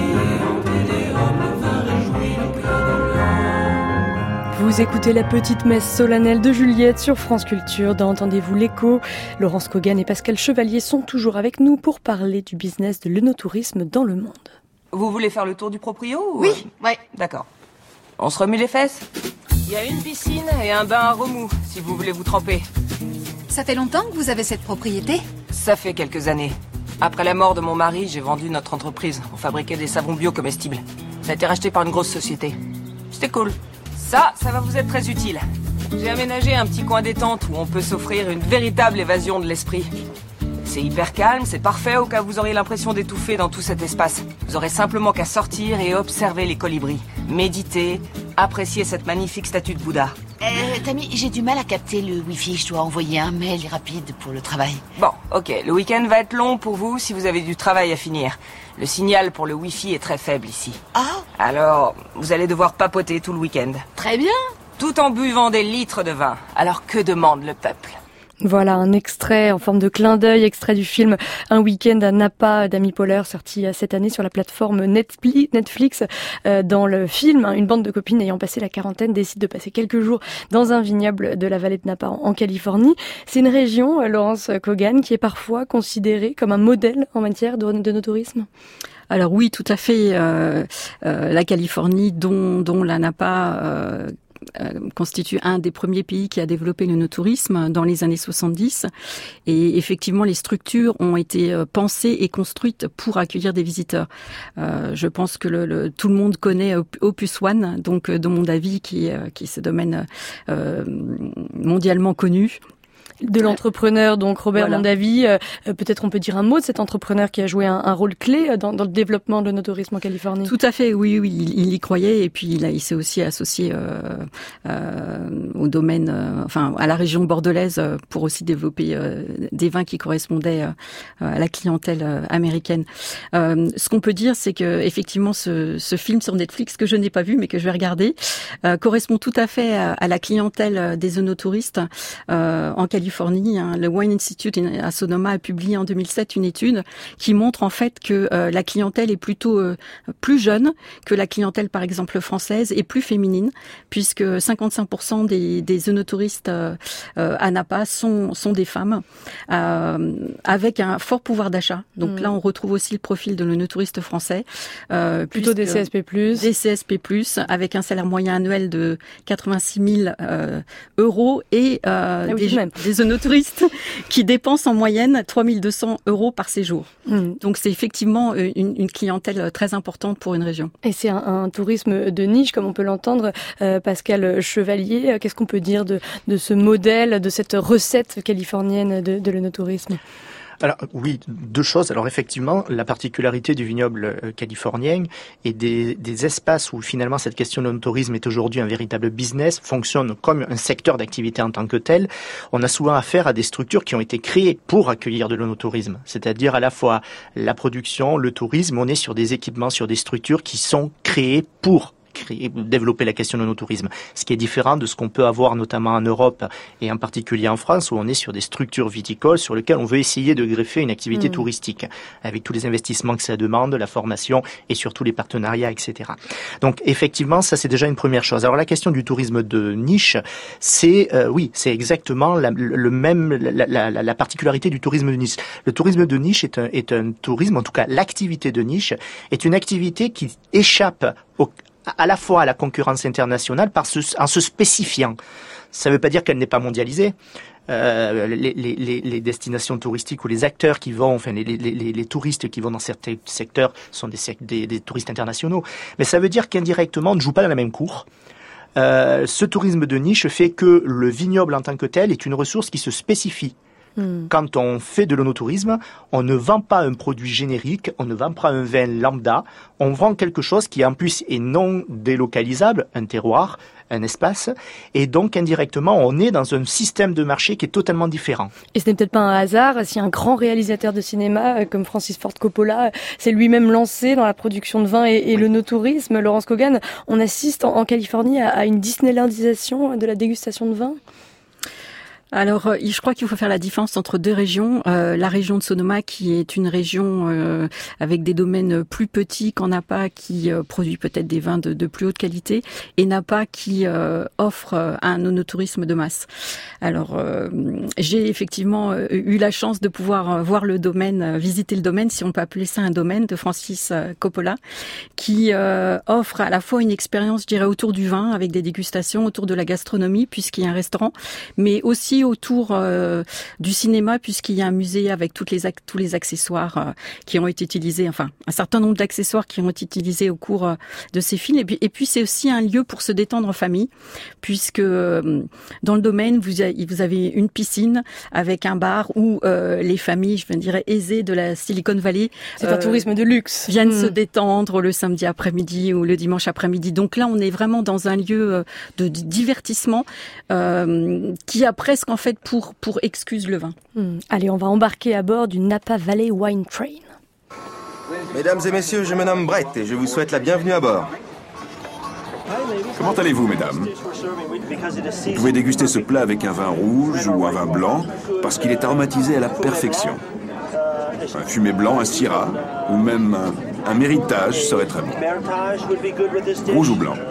Vous écoutez la petite messe solennelle de Juliette sur France Culture dans Entendez-vous l'écho. Laurence Kogan et Pascal Chevalier sont toujours avec nous pour parler du business de l'œnotourisme dans le monde. Vous voulez faire le tour du proprio ou... Oui, ouais. D'accord. On se remue les fesses? Il y a une piscine et un bain à remous, si vous voulez vous tremper. Ça fait longtemps que vous avez cette propriété? Ça fait quelques années. Après la mort de mon mari, j'ai vendu notre entreprise. On fabriquait des savons bio comestibles. Ça a été racheté par une grosse société. C'était cool. Ça va vous être très utile. J'ai aménagé un petit coin détente où on peut s'offrir une véritable évasion de l'esprit. C'est hyper calme, c'est parfait au cas où vous auriez l'impression d'étouffer dans tout cet espace. Vous aurez simplement qu'à sortir et observer les colibris. Méditer, apprécier cette magnifique statue de Bouddha. Tammy, j'ai du mal à capter le Wi-Fi. Je dois envoyer un mail rapide pour le travail. Bon, ok. Le week-end va être long pour vous si vous avez du travail à finir. Le signal pour le Wi-Fi est très faible ici. Ah. Alors, vous allez devoir papoter tout le week-end. Très bien. tout en buvant des litres de vin. Alors que demande le peuple ? Voilà un extrait en forme de clin d'œil, extrait du film Un week-end à Napa d'Amy Poehler, sorti cette année sur la plateforme Netflix. Dans le film, une bande de copines ayant passé la quarantaine décide de passer quelques jours dans un vignoble de la vallée de Napa en Californie. C'est une région, Laurence Kogan, qui est parfois considérée comme un modèle en matière de no-tourisme. Alors oui, tout à fait. La Californie, dont la Napa constitue un des premiers pays qui a développé le no-tourisme dans les années 70. Et effectivement, les structures ont été pensées et construites pour accueillir des visiteurs. Je pense que tout le monde connaît Opus One, donc de mon avis, qui est ce domaine mondialement connu. De l'entrepreneur, donc Robert Mondavi. Peut-être on peut dire un mot de cet entrepreneur qui a joué un rôle clé dans le développement de no-tourisme en Californie. Tout à fait, oui, il y croyait et puis il s'est aussi associé au domaine, à la région bordelaise pour aussi développer des vins qui correspondaient à la clientèle américaine. Ce qu'on peut dire, c'est que effectivement ce film sur Netflix que je n'ai pas vu mais que je vais regarder correspond tout à fait à la clientèle des œnotouristes en Californie. Le Wine Institute à Sonoma a publié en 2007 une étude qui montre en fait que la clientèle est plutôt plus jeune que la clientèle par exemple française et plus féminine, puisque 55% des œnotouristes à Napa sont des femmes avec un fort pouvoir d'achat. Donc là on retrouve aussi le profil de l'œnotouriste français. Plutôt des CSP+. Des CSP+, avec un salaire moyen annuel de 86 000 euros et des œnotouristes qui dépensent en moyenne 3 200 euros par séjour. Donc c'est effectivement une clientèle très importante pour une région. Et c'est un tourisme de niche, comme on peut l'entendre. Pascal Chevalier, qu'est-ce qu'on peut dire de ce modèle, de cette recette californienne de l'œnotourisme ? Alors oui, deux choses. Alors effectivement, la particularité du vignoble californien et des espaces où finalement cette question de l'œnotourisme est aujourd'hui un véritable business, fonctionne comme un secteur d'activité en tant que tel. On a souvent affaire à des structures qui ont été créées pour accueillir de l'œnotourisme, c'est-à-dire à la fois la production, le tourisme. On est sur des équipements, sur des structures qui sont créées pour développer la question de l'œnotourisme, ce qui est différent de ce qu'on peut avoir notamment en Europe et en particulier en France où on est sur des structures viticoles sur lesquelles on veut essayer de greffer une activité touristique avec tous les investissements que ça demande, la formation et surtout les partenariats, etc. Donc effectivement, ça c'est déjà une première chose. Alors la question du tourisme de niche, c'est c'est exactement la particularité du tourisme de niche. Le tourisme de niche est un tourisme, en tout cas l'activité de niche est une activité qui échappe à la fois à la concurrence internationale en se spécifiant. Ça ne veut pas dire qu'elle n'est pas mondialisée. Les destinations touristiques ou les acteurs qui vont, les touristes qui vont dans certains secteurs sont des touristes internationaux. Mais ça veut dire qu'indirectement, on ne joue pas dans la même cour. Ce tourisme de niche fait que le vignoble en tant que tel est une ressource qui se spécifie. Quand on fait de l'œnotourisme, on ne vend pas un produit générique, on ne vend pas un vin lambda, on vend quelque chose qui en plus est non délocalisable, un terroir, un espace, et donc indirectement on est dans un système de marché qui est totalement différent. Et ce n'est peut-être pas un hasard si un grand réalisateur de cinéma comme Francis Ford Coppola s'est lui-même lancé dans la production de vin et l'œnotourisme. Laurence Kogan, on assiste en Californie à une Disneylandisation de la dégustation de vin. Alors, je crois qu'il faut faire la différence entre deux régions. La région de Sonoma, qui est une région avec des domaines plus petits qu'en Napa, qui produit peut-être des vins de plus haute qualité, et Napa qui offre un œnotourisme de masse. Alors, j'ai effectivement eu la chance de pouvoir voir le domaine, visiter le domaine, si on peut appeler ça un domaine, de Francis Coppola, qui offre à la fois une expérience, je dirais, autour du vin, avec des dégustations, autour de la gastronomie, puisqu'il y a un restaurant, mais aussi autour du cinéma, puisqu'il y a un musée avec tous les accessoires qui ont été utilisés, enfin un certain nombre d'accessoires qui ont été utilisés au cours de ces films. Et puis c'est aussi un lieu pour se détendre en famille, puisque dans le domaine vous avez une piscine avec un bar où les familles, je dirais aisées de la Silicon Valley, c'est un tourisme de luxe, viennent se détendre le samedi après-midi ou le dimanche après-midi. Donc là on est vraiment dans un lieu de divertissement qui a presque en fait pour excuse le vin. Allez, on va embarquer à bord du Napa Valley Wine Train. Mesdames et messieurs, je me nomme Brett et je vous souhaite la bienvenue à bord. Comment allez-vous, mesdames? Vous pouvez déguster ce plat avec un vin rouge ou un vin blanc parce qu'il est aromatisé à la perfection. Un fumé blanc, un syrah ou même un méritage serait très bon. Rouge ou blanc?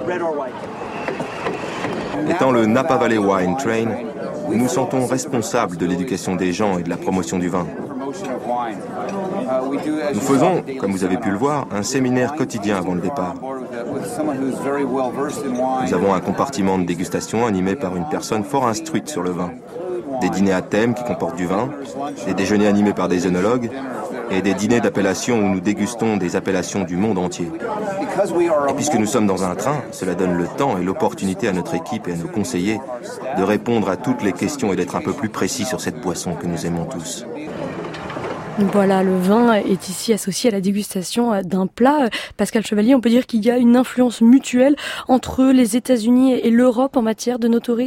Étant le Napa Valley Wine Train, nous nous sentons responsables de l'éducation des gens et de la promotion du vin. Nous faisons, comme vous avez pu le voir, un séminaire quotidien avant le départ. Nous avons un compartiment de dégustation animé par une personne fort instruite sur le vin. Des dîners à thème qui comportent du vin, des déjeuners animés par des œnologues et des dîners d'appellation où nous dégustons des appellations du monde entier. Et puisque nous sommes dans un train, cela donne le temps et l'opportunité à notre équipe et à nos conseillers de répondre à toutes les questions et d'être un peu plus précis sur cette boisson que nous aimons tous. Voilà, le vin est ici associé à la dégustation d'un plat. Pascal Chevalier, on peut dire qu'il y a une influence mutuelle entre les États-Unis et l'Europe en matière de no-tourisme ?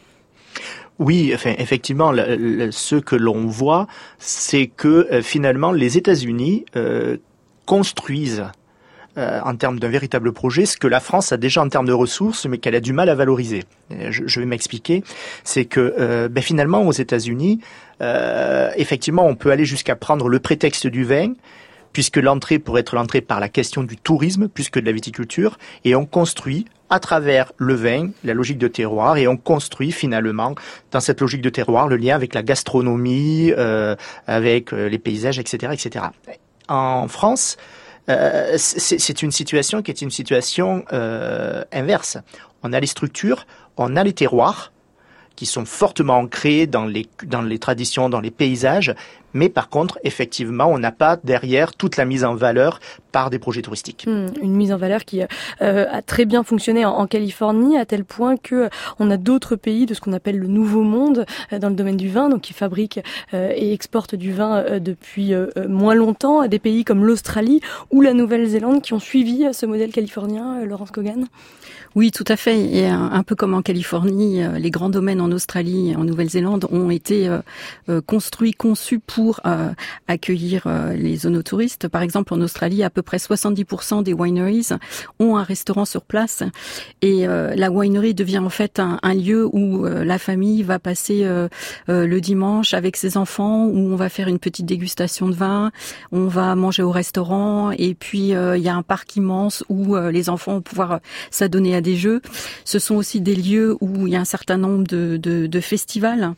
Oui, enfin, effectivement, ce que l'on voit, c'est que finalement les États-Unis construisent en termes d'un véritable projet ce que la France a déjà en termes de ressources, mais qu'elle a du mal à valoriser. Je vais m'expliquer. C'est que finalement aux États-Unis, effectivement, on peut aller jusqu'à prendre le prétexte du vin, puisque l'entrée pourrait être l'entrée par la question du tourisme plus que de la viticulture, et on construit à travers le vin, la logique de terroir, et on construit finalement, dans cette logique de terroir, le lien avec la gastronomie, avec les paysages, etc., etc. En France, c'est une situation qui est une situation inverse. On a les structures, on a les terroirs, qui sont fortement ancrés dans les traditions, dans les paysages, mais par contre, effectivement, on n'a pas derrière toute la mise en valeur par des projets touristiques. Une mise en valeur qui a très bien fonctionné en Californie, à tel point que on a d'autres pays de ce qu'on appelle le Nouveau Monde dans le domaine du vin, donc qui fabriquent et exportent du vin depuis moins longtemps, des pays comme l'Australie ou la Nouvelle-Zélande qui ont suivi ce modèle californien, Laurence Kogan. Oui, tout à fait. Et un peu comme en Californie, les grands domaines en Australie et en Nouvelle-Zélande ont été construits, conçus pour accueillir les œnotouristes. Par exemple, en Australie, à peu près 70% des wineries ont un restaurant sur place. Et la winery devient en fait un lieu où la famille va passer le dimanche avec ses enfants, où on va faire une petite dégustation de vin, on va manger au restaurant, et puis il y a un parc immense où les enfants vont pouvoir s'adonner à des jeux. Ce sont aussi des lieux où il y a un certain nombre de festivals.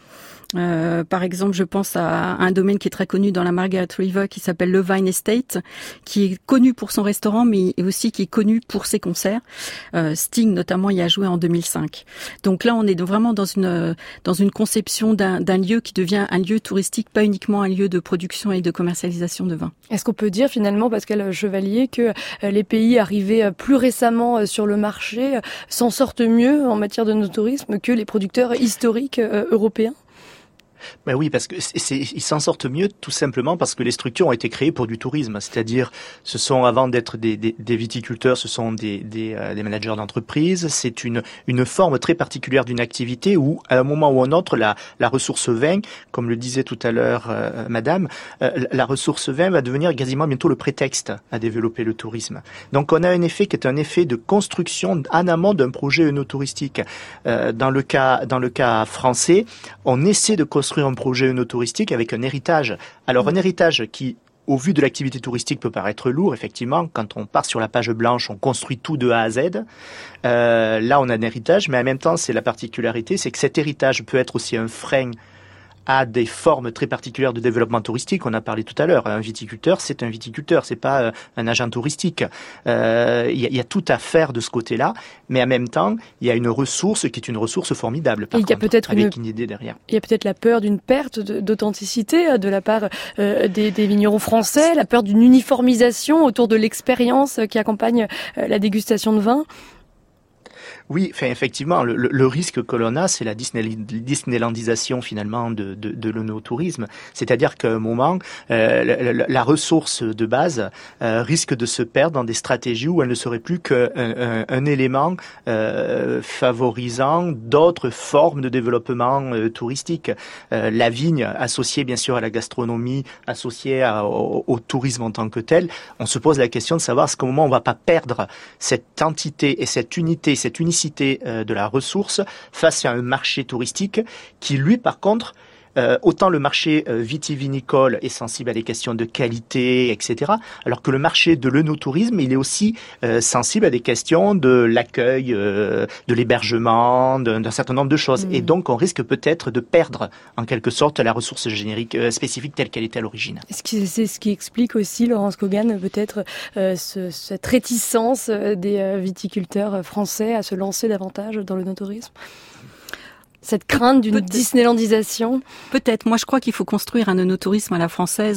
Par exemple, je pense à un domaine qui est très connu dans la Margaret River qui s'appelle le Vine Estate, qui est connu pour son restaurant, mais aussi qui est connu pour ses concerts. Sting, notamment, y a joué en 2005. Donc là, on est vraiment dans une conception d'un lieu qui devient un lieu touristique, pas uniquement un lieu de production et de commercialisation de vin. Est-ce qu'on peut dire finalement, Pascal Chevalier, que les pays arrivés plus récemment sur le marché s'en sortent mieux en matière de no-tourisme que les producteurs historiques européens ? Ben oui, parce que ils s'en sortent mieux tout simplement parce que les structures ont été créées pour du tourisme. C'est-à-dire, ce sont avant d'être des viticulteurs, ce sont des managers d'entreprise. C'est une forme très particulière d'une activité où, à un moment ou à un autre, la ressource vin, comme le disait tout à l'heure Madame, la ressource vin va devenir quasiment bientôt le prétexte à développer le tourisme. Donc, on a un effet qui est un effet de construction en amont d'un projet œnotouristique. Dans le cas français, on essaie de construire un projet œnotouristique avec un héritage. Alors un héritage qui, au vu de l'activité touristique, peut paraître lourd, effectivement. Quand on part sur la page blanche, on construit tout de A à Z. Là, on a un héritage, mais en même temps, c'est la particularité, c'est que cet héritage peut être aussi un frein à des formes très particulières de développement touristique. On a parlé tout à l'heure. Un viticulteur, c'est un viticulteur, c'est pas un agent touristique. Il y a tout à faire de ce côté-là, mais en même temps, il y a une ressource qui est une ressource formidable. Par contre, avec une idée derrière. Il y a peut-être la peur d'une perte d'authenticité de la part des vignerons français, la peur d'une uniformisation autour de l'expérience qui accompagne la dégustation de vin. Oui, effectivement, le risque que l'on a, c'est la Disneylandisation finalement de l'œnotourisme. C'est-à-dire qu'à un moment, la ressource de base risque de se perdre dans des stratégies où elle ne serait plus qu'un élément favorisant d'autres formes de développement touristique. La vigne, associée bien sûr à la gastronomie, associée au tourisme en tant que tel, on se pose la question de savoir à quel moment on ne va pas perdre cette entité et cette unité, cette unicité de la ressource face à un marché touristique qui, lui, par contre, autant le marché vitivinicole est sensible à des questions de qualité, etc., alors que le marché de l'œnotourisme, il est aussi sensible à des questions de l'accueil, de l'hébergement, d'un certain nombre de choses. Et donc, on risque peut-être de perdre, en quelque sorte, la ressource générique spécifique telle qu'elle était à l'origine. C'est ce qui explique aussi, Laurence Kogan, peut-être cette réticence des viticulteurs français à se lancer davantage dans l'œnotourisme. Cette crainte d'une Disneylandisation? Peut-être. Moi, je crois qu'il faut construire un œnotourisme à la française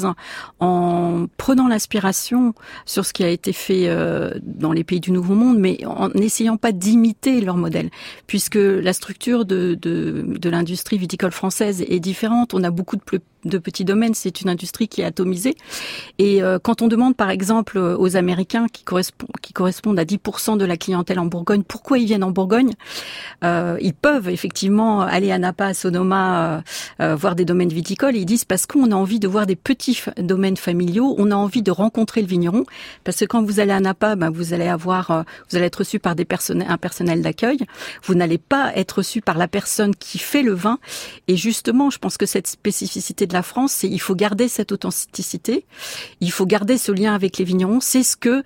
en prenant l'inspiration sur ce qui a été fait dans les pays du Nouveau Monde, mais en n'essayant pas d'imiter leur modèle, puisque la structure de l'industrie viticole française est différente. On a beaucoup de petits domaines, c'est une industrie qui est atomisée. Et quand on demande, par exemple, aux Américains qui correspondent à 10% de la clientèle en Bourgogne, pourquoi ils viennent en Bourgogne, ils peuvent effectivement aller à Napa, à Sonoma, voir des domaines viticoles. Et ils disent parce qu'on a envie de voir des petits domaines familiaux, on a envie de rencontrer le vigneron. Parce que quand vous allez à Napa, vous allez être reçu par un personnel d'accueil. Vous n'allez pas être reçu par la personne qui fait le vin. Et justement, je pense que cette spécificité de la France, c'est il faut garder cette authenticité, il faut garder ce lien avec les vignerons. C'est ce que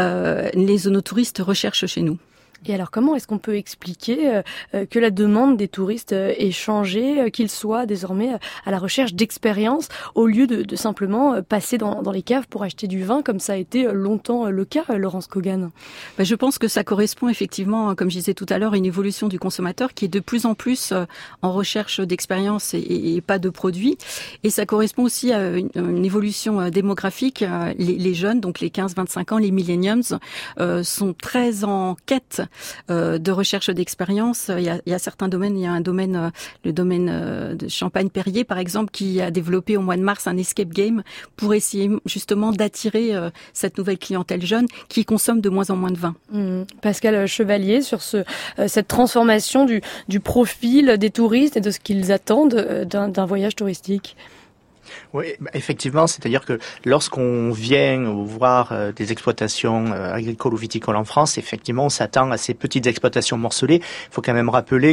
les œnotouristes recherchent chez nous. Et alors, comment est-ce qu'on peut expliquer que la demande des touristes ait changé, qu'ils soient désormais à la recherche d'expériences au lieu de simplement passer dans les caves pour acheter du vin, comme ça a été longtemps le cas, Laurence Kogan? Je pense que ça correspond effectivement, comme je disais tout à l'heure, à une évolution du consommateur qui est de plus en plus en recherche d'expériences et pas de produits. Et ça correspond aussi à une évolution démographique. Les jeunes, donc les 15-25 ans, les millenniums, sont très en quête de recherche d'expérience. Il y a certains domaines, il y a un domaine, le domaine de Champagne-Perrier par exemple, qui a développé au mois de mars un escape game pour essayer justement d'attirer cette nouvelle clientèle jeune qui consomme de moins en moins de vin. Pascal Chevalier, sur cette transformation du profil des touristes et de ce qu'ils attendent d'un voyage touristique. Oui, effectivement, c'est-à-dire que lorsqu'on vient voir des exploitations agricoles ou viticoles en France, effectivement, on s'attend à ces petites exploitations morcelées. Il faut quand même rappeler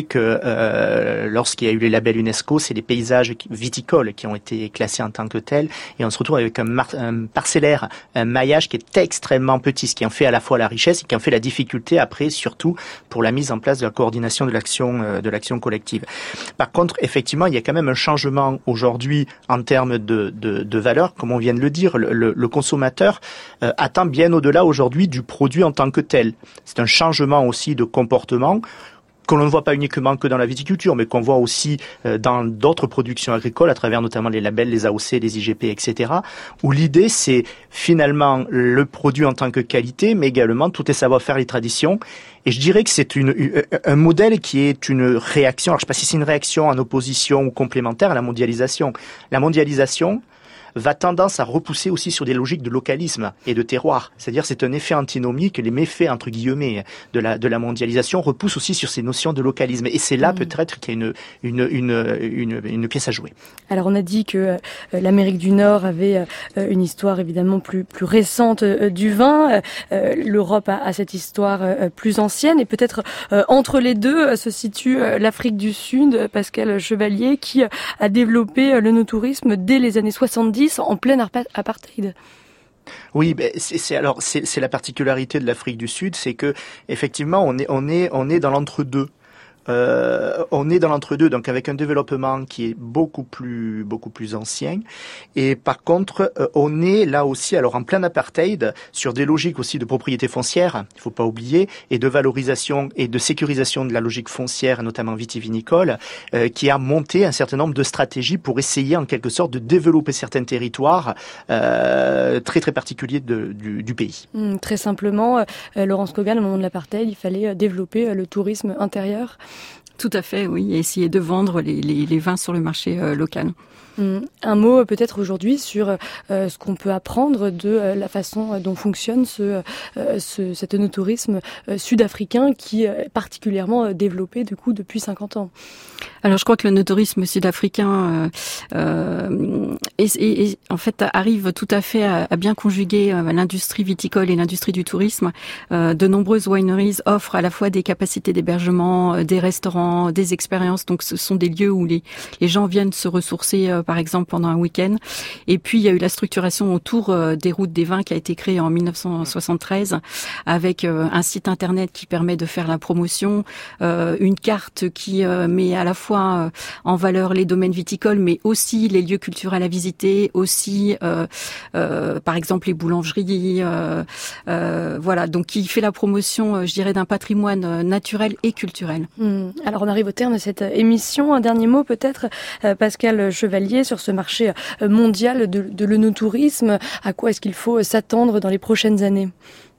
que lorsqu'il y a eu les labels UNESCO, c'est les paysages viticoles qui ont été classés en tant que tels, et on se retrouve avec un parcellaire, un maillage qui est extrêmement petit, ce qui en fait à la fois la richesse et qui en fait la difficulté après, surtout pour la mise en place de la coordination de l'action collective. Par contre, effectivement, il y a quand même un changement aujourd'hui en termes de valeur, comme on vient de le dire. Le consommateur attend bien au-delà aujourd'hui du produit en tant que tel. C'est un changement aussi de comportement que l'on ne voit pas uniquement que dans la viticulture, mais qu'on voit aussi dans d'autres productions agricoles, à travers notamment les labels, les AOC, les IGP, etc., où l'idée, c'est finalement le produit en tant que qualité, mais également tous les savoir-faire, les traditions. Et je dirais que c'est un modèle qui est une réaction, alors je ne sais pas si c'est une réaction en opposition ou complémentaire à la mondialisation. La mondialisation va tendance à repousser aussi sur des logiques de localisme et de terroir. C'est-à-dire c'est un effet antinomique, les méfaits entre guillemets de la mondialisation repoussent aussi sur ces notions de localisme. Et c'est là peut-être qu'il y a une pièce à jouer. Alors on a dit que l'Amérique du Nord avait une histoire évidemment plus récente du vin. L'Europe a cette histoire plus ancienne, et peut-être entre les deux se situe l'Afrique du Sud, Pascal Chevalier, qui a développé l'œnotourisme dès les années 70 en plein apartheid. Oui, c'est la particularité de l'Afrique du Sud, c'est que effectivement on est dans l'entre-deux. on est dans l'entre-deux, donc avec un développement qui est beaucoup plus ancien. Et par contre, on est là aussi, alors en plein apartheid, sur des logiques aussi de propriété foncière, il faut pas oublier, et de valorisation et de sécurisation de la logique foncière, notamment vitivinicole, qui a monté un certain nombre de stratégies pour essayer en quelque sorte de développer certains territoires très très particuliers du pays. Très simplement, Laurence Kogan, au moment de l'apartheid, il fallait développer le tourisme intérieur. Tout à fait, oui, et essayer de vendre les vins sur le marché local. Un mot peut-être aujourd'hui sur ce qu'on peut apprendre de la façon dont fonctionne cet œnotourisme sud-africain qui est particulièrement développé du coup depuis 50 ans. Alors je crois que l'œnotourisme sud-africain en fait arrive tout à fait à bien conjuguer l'industrie viticole et l'industrie du tourisme. De nombreuses wineries offrent à la fois des capacités d'hébergement, des restaurants, des expériences. Donc ce sont des lieux où les gens viennent se ressourcer par exemple pendant un week-end. Et puis il y a eu la structuration autour des routes des vins qui a été créée en 1973 avec un site internet qui permet de faire la promotion, une carte qui met à la fois en valeur les domaines viticoles, mais aussi les lieux culturels à visiter, aussi par exemple les boulangeries, voilà, donc qui fait la promotion, je dirais, d'un patrimoine naturel et culturel. Alors on arrive au terme de cette émission. Un dernier mot peut-être, Pascal Chevalier, sur ce marché mondial de l'œnotourisme. À quoi est-ce qu'il faut s'attendre dans les prochaines années ?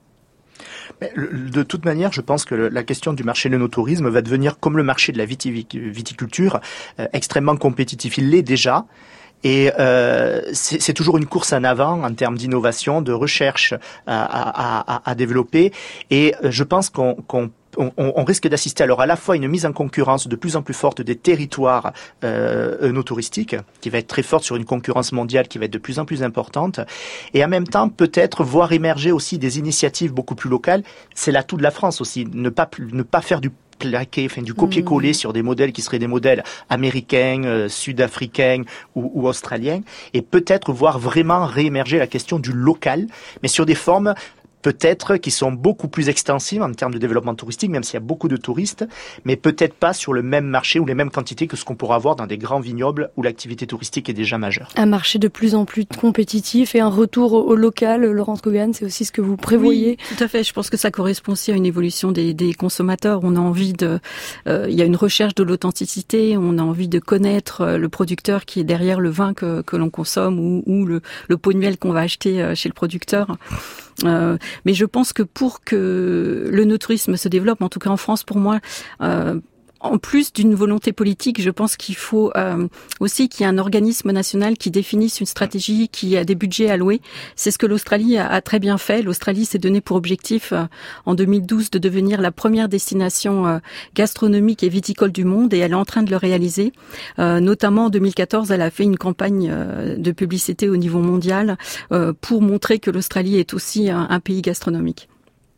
De toute manière, je pense que la question du marché de l'œnotourisme va devenir, comme le marché de la viticulture, extrêmement compétitif. Il l'est déjà. Et c'est toujours une course en avant en termes d'innovation, de recherche à développer. Et je pense qu'on risque d'assister alors à la fois à une mise en concurrence de plus en plus forte des territoires œnotouristiques, qui va être très forte sur une concurrence mondiale qui va être de plus en plus importante, et en même temps peut-être voir émerger aussi des initiatives beaucoup plus locales. C'est l'atout de la France aussi, ne pas faire du copier-coller sur des modèles qui seraient des modèles américains, sud-africains ou australiens, et peut-être voir vraiment réémerger la question du local, mais sur des formes peut-être qui sont beaucoup plus extensives en termes de développement touristique, même s'il y a beaucoup de touristes, mais peut-être pas sur le même marché ou les mêmes quantités que ce qu'on pourra avoir dans des grands vignobles où l'activité touristique est déjà majeure. Un marché de plus en plus compétitif et un retour au local, Laurence Kogan, c'est aussi ce que vous prévoyez? Oui, tout à fait. Je pense que ça correspond aussi à une évolution des consommateurs. On a envie il y a une recherche de l'authenticité, on a envie de connaître le producteur qui est derrière le vin que l'on consomme ou le pot de miel qu'on va acheter chez le producteur. Mais je pense que pour que l'œnotourisme se développe, en tout cas en France pour moi, en plus d'une volonté politique, je pense qu'il faut aussi qu'il y ait un organisme national qui définisse une stratégie, qui a des budgets alloués. C'est ce que l'Australie a très bien fait. L'Australie s'est donné pour objectif en 2012 de devenir la première destination gastronomique et viticole du monde, et elle est en train de le réaliser. Notamment en 2014, elle a fait une campagne de publicité au niveau mondial pour montrer que l'Australie est aussi un pays gastronomique.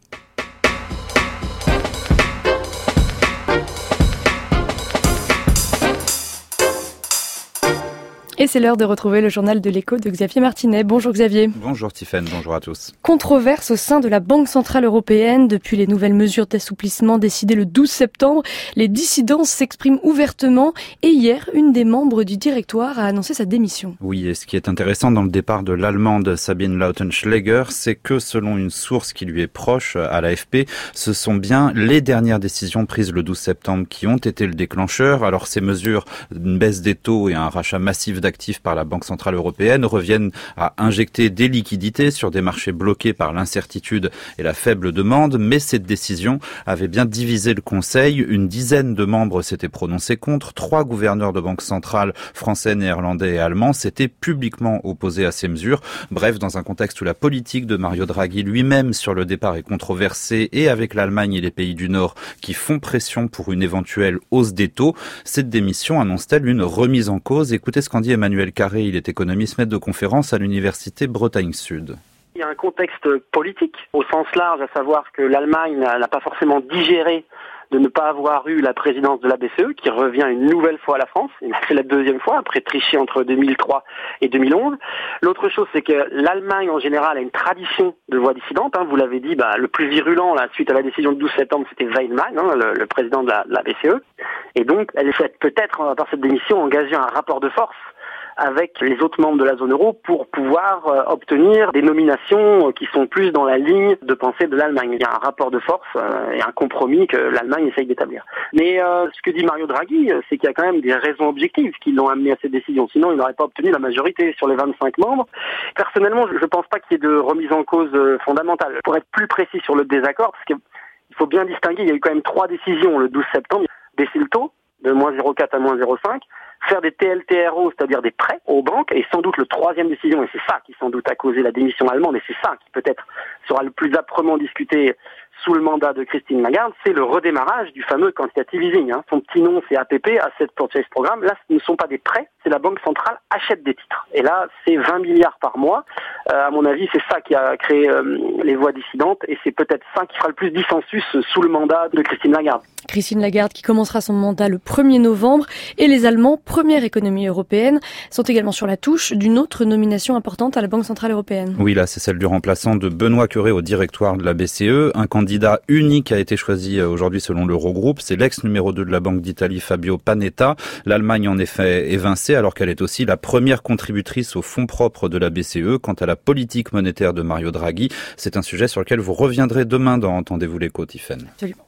Et c'est l'heure de retrouver le journal de l'écho de Xavier Martinet. Bonjour Xavier. Bonjour Tiffaine, bonjour à tous. Controverse au sein de la Banque Centrale Européenne. Depuis les nouvelles mesures d'assouplissement décidées le 12 septembre, les dissidents s'expriment ouvertement. Et hier, une des membres du directoire a annoncé sa démission. Oui, et ce qui est intéressant dans le départ de l'Allemande Sabine Lautenschläger, c'est que selon une source qui lui est proche à l'AFP, ce sont bien les dernières décisions prises le 12 septembre qui ont été le déclencheur. Alors ces mesures, une baisse des taux et un rachat massif d'actifs par la Banque Centrale Européenne reviennent à injecter des liquidités sur des marchés bloqués par l'incertitude et la faible demande, mais cette décision avait bien divisé le Conseil. Une dizaine de membres s'étaient prononcés contre. 3 gouverneurs de banques centrales français, néerlandais et allemands s'étaient publiquement opposés à ces mesures. Bref, dans un contexte où la politique de Mario Draghi lui-même sur le départ est controversée, et avec l'Allemagne et les pays du Nord qui font pression pour une éventuelle hausse des taux, cette démission annonce-t-elle une remise en cause? Écoutez ce qu'en dit Emmanuel Carré, il est économiste, maître de conférence à l'université Bretagne Sud. Il y a un contexte politique au sens large, à savoir que l'Allemagne n'a pas forcément digéré de ne pas avoir eu la présidence de la BCE, qui revient une nouvelle fois à la France. C'est la deuxième fois, après tricher entre 2003 et 2011. L'autre chose, c'est que l'Allemagne, en général, a une tradition de voix dissidente. Vous l'avez dit, le plus virulent, là, suite à la décision du 12 septembre, c'était Weinmann, le président de la BCE. Et donc, elle souhaite peut-être, par cette démission, engager un rapport de force avec les autres membres de la zone euro pour pouvoir obtenir des nominations qui sont plus dans la ligne de pensée de l'Allemagne. Il y a un rapport de force et un compromis que l'Allemagne essaye d'établir. Mais ce que dit Mario Draghi, c'est qu'il y a quand même des raisons objectives qui l'ont amené à cette décision. Sinon, il n'aurait pas obtenu la majorité sur les 25 membres. Personnellement, je ne pense pas qu'il y ait de remise en cause fondamentale. Pour être plus précis sur le désaccord, parce qu'il faut bien distinguer, il y a eu quand même 3 décisions le 12 septembre. Baisser le taux de moins 0,4 à moins 0,5, faire des TLTRO, c'est-à-dire des prêts aux banques, et sans doute le 3e décision, et c'est ça qui sans doute a causé la démission allemande, et c'est ça qui peut-être sera le plus âprement discuté sous le mandat de Christine Lagarde, c'est le redémarrage du fameux quantitative easing. Son petit nom, c'est APP, Asset Purchase Programme. Là, ce ne sont pas des prêts, c'est la Banque centrale achète des titres. Et là, c'est 20 milliards par mois. À mon avis, c'est ça qui a créé les voix dissidentes, et c'est peut-être ça qui fera le plus dissensus sous le mandat de Christine Lagarde. Christine Lagarde qui commencera son mandat le 1er novembre, et les Allemands, première économie européenne, sont également sur la touche d'une autre nomination importante à la Banque centrale européenne. Oui, là, c'est celle du remplaçant de Benoît Cœuré au directoire de la BCE, un candidat unique a été choisi aujourd'hui selon l'Eurogroupe. C'est l'ex numéro 2 de la Banque d'Italie, Fabio Panetta. L'Allemagne, en effet, évincée alors qu'elle est aussi la première contributrice aux fonds propres de la BCE. Quant à la politique monétaire de Mario Draghi, c'est un sujet sur lequel vous reviendrez demain dans Entendez-vous l'écho, Tiffaine. Absolument.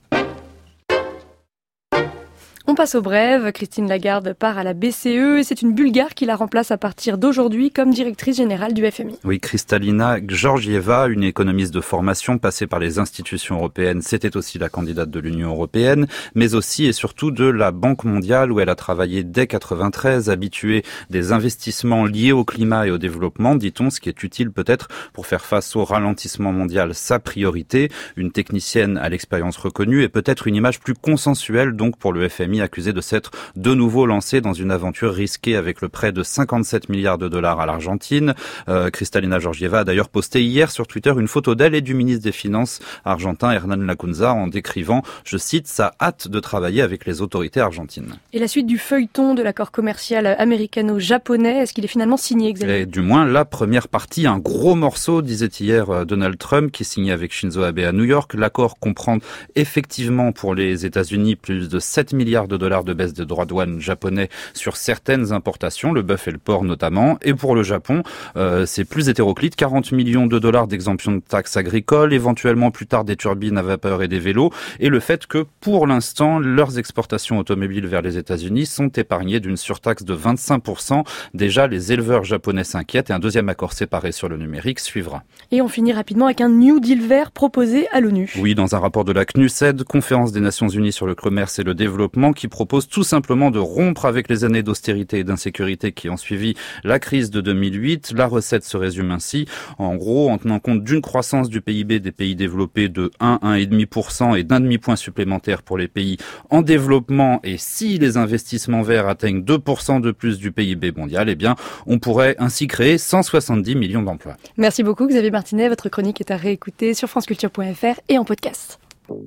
On passe aux brèves. Christine Lagarde part à la BCE et c'est une Bulgare qui la remplace à partir d'aujourd'hui comme directrice générale du FMI. Oui, Kristalina Georgieva, une économiste de formation passée par les institutions européennes, c'était aussi la candidate de l'Union européenne, mais aussi et surtout de la Banque mondiale où elle a travaillé dès 1993, habituée des investissements liés au climat et au développement, dit-on, ce qui est utile peut-être pour faire face au ralentissement mondial, sa priorité. Une technicienne à l'expérience reconnue et peut-être une image plus consensuelle donc pour le FMI, accusé de s'être de nouveau lancé dans une aventure risquée avec le prêt de 57 milliards de dollars à l'Argentine. Kristalina Georgieva a d'ailleurs posté hier sur Twitter une photo d'elle et du ministre des Finances argentin Hernan Lacunza en décrivant, je cite, sa hâte de travailler avec les autorités argentines. Et la suite du feuilleton de l'accord commercial américano-japonais, est-ce qu'il est finalement signé, Xavier ? Et du moins la première partie, un gros morceau, disait hier Donald Trump, qui signait avec Shinzo Abe à New York. L'accord comprend effectivement pour les États-Unis plus de 7 milliards de dollars de baisse des droits de douane japonais sur certaines importations, le bœuf et le porc notamment. Et pour le Japon, c'est plus hétéroclite, 40 millions de dollars d'exemption de taxes agricoles, éventuellement plus tard des turbines à vapeur et des vélos, et le fait que pour l'instant, leurs exportations automobiles vers les États-Unis sont épargnées d'une surtaxe de 25%. Déjà, les éleveurs japonais s'inquiètent et un deuxième accord séparé sur le numérique suivra. Et on finit rapidement avec un New Deal vert proposé à l'ONU. Oui, dans un rapport de la CNUSED, Conférence des Nations Unies sur le commerce et le développement, qui propose tout simplement de rompre avec les années d'austérité et d'insécurité qui ont suivi la crise de 2008. La recette se résume ainsi. En gros, en tenant compte d'une croissance du PIB des pays développés de 1,5% et d'1,5 point supplémentaire pour les pays en développement, et si les investissements verts atteignent 2% de plus du PIB mondial, eh bien, on pourrait ainsi créer 170 millions d'emplois. Merci beaucoup Xavier Martinet. Votre chronique est à réécouter sur franceculture.fr et en podcast.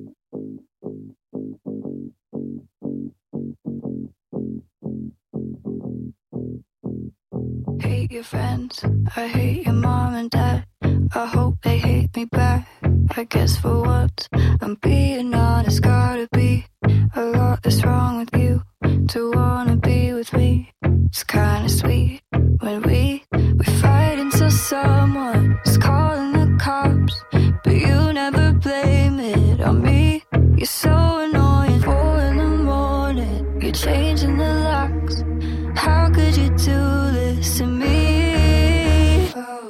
Hate your friends, I hate your mom and dad. I hope they hate me back. I guess for once I'm being honest, gotta be a lot that's wrong with you to wanna be with me. It's kinda sweet when we fight until someone's calling the cops, but you never blame it on me. You're so annoying. 4 in the morning, you're changing the locks. How could you do this to me?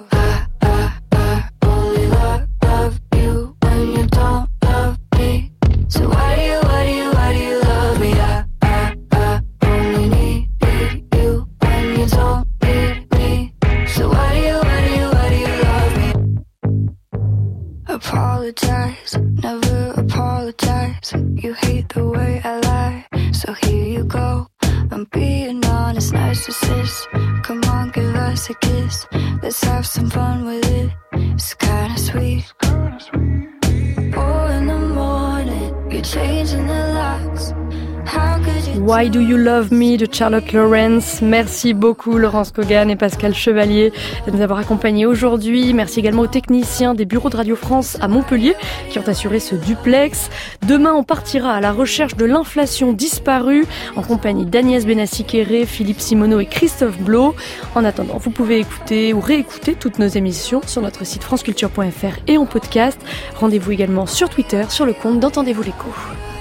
I only love you when you don't love me. So why do you love me? I only need you when you don't need me. So why do you love me? Apologize, never apologize. You hate the way I lie, so here you go. I'm being honest, narcissist. Come on, give us a kiss. Let's have some fun with it. It's kinda sweet. 4 in the morning, you're changing the locks. How could you Why Do You Love Me de Charlotte Lawrence. Merci beaucoup Laurence Kogan et Pascal Chevalier de nous avoir accompagnés aujourd'hui. Merci également aux techniciens des bureaux de Radio France à Montpellier qui ont assuré ce duplex. Demain, on partira à la recherche de l'inflation disparue en compagnie d'Agnès Benassi-Kéré, Philippe Simoneau et Christophe Blo. En attendant, vous pouvez écouter ou réécouter toutes nos émissions sur notre site franceculture.fr et en podcast. Rendez-vous également sur Twitter sur le compte d'Entendez-vous l'écho.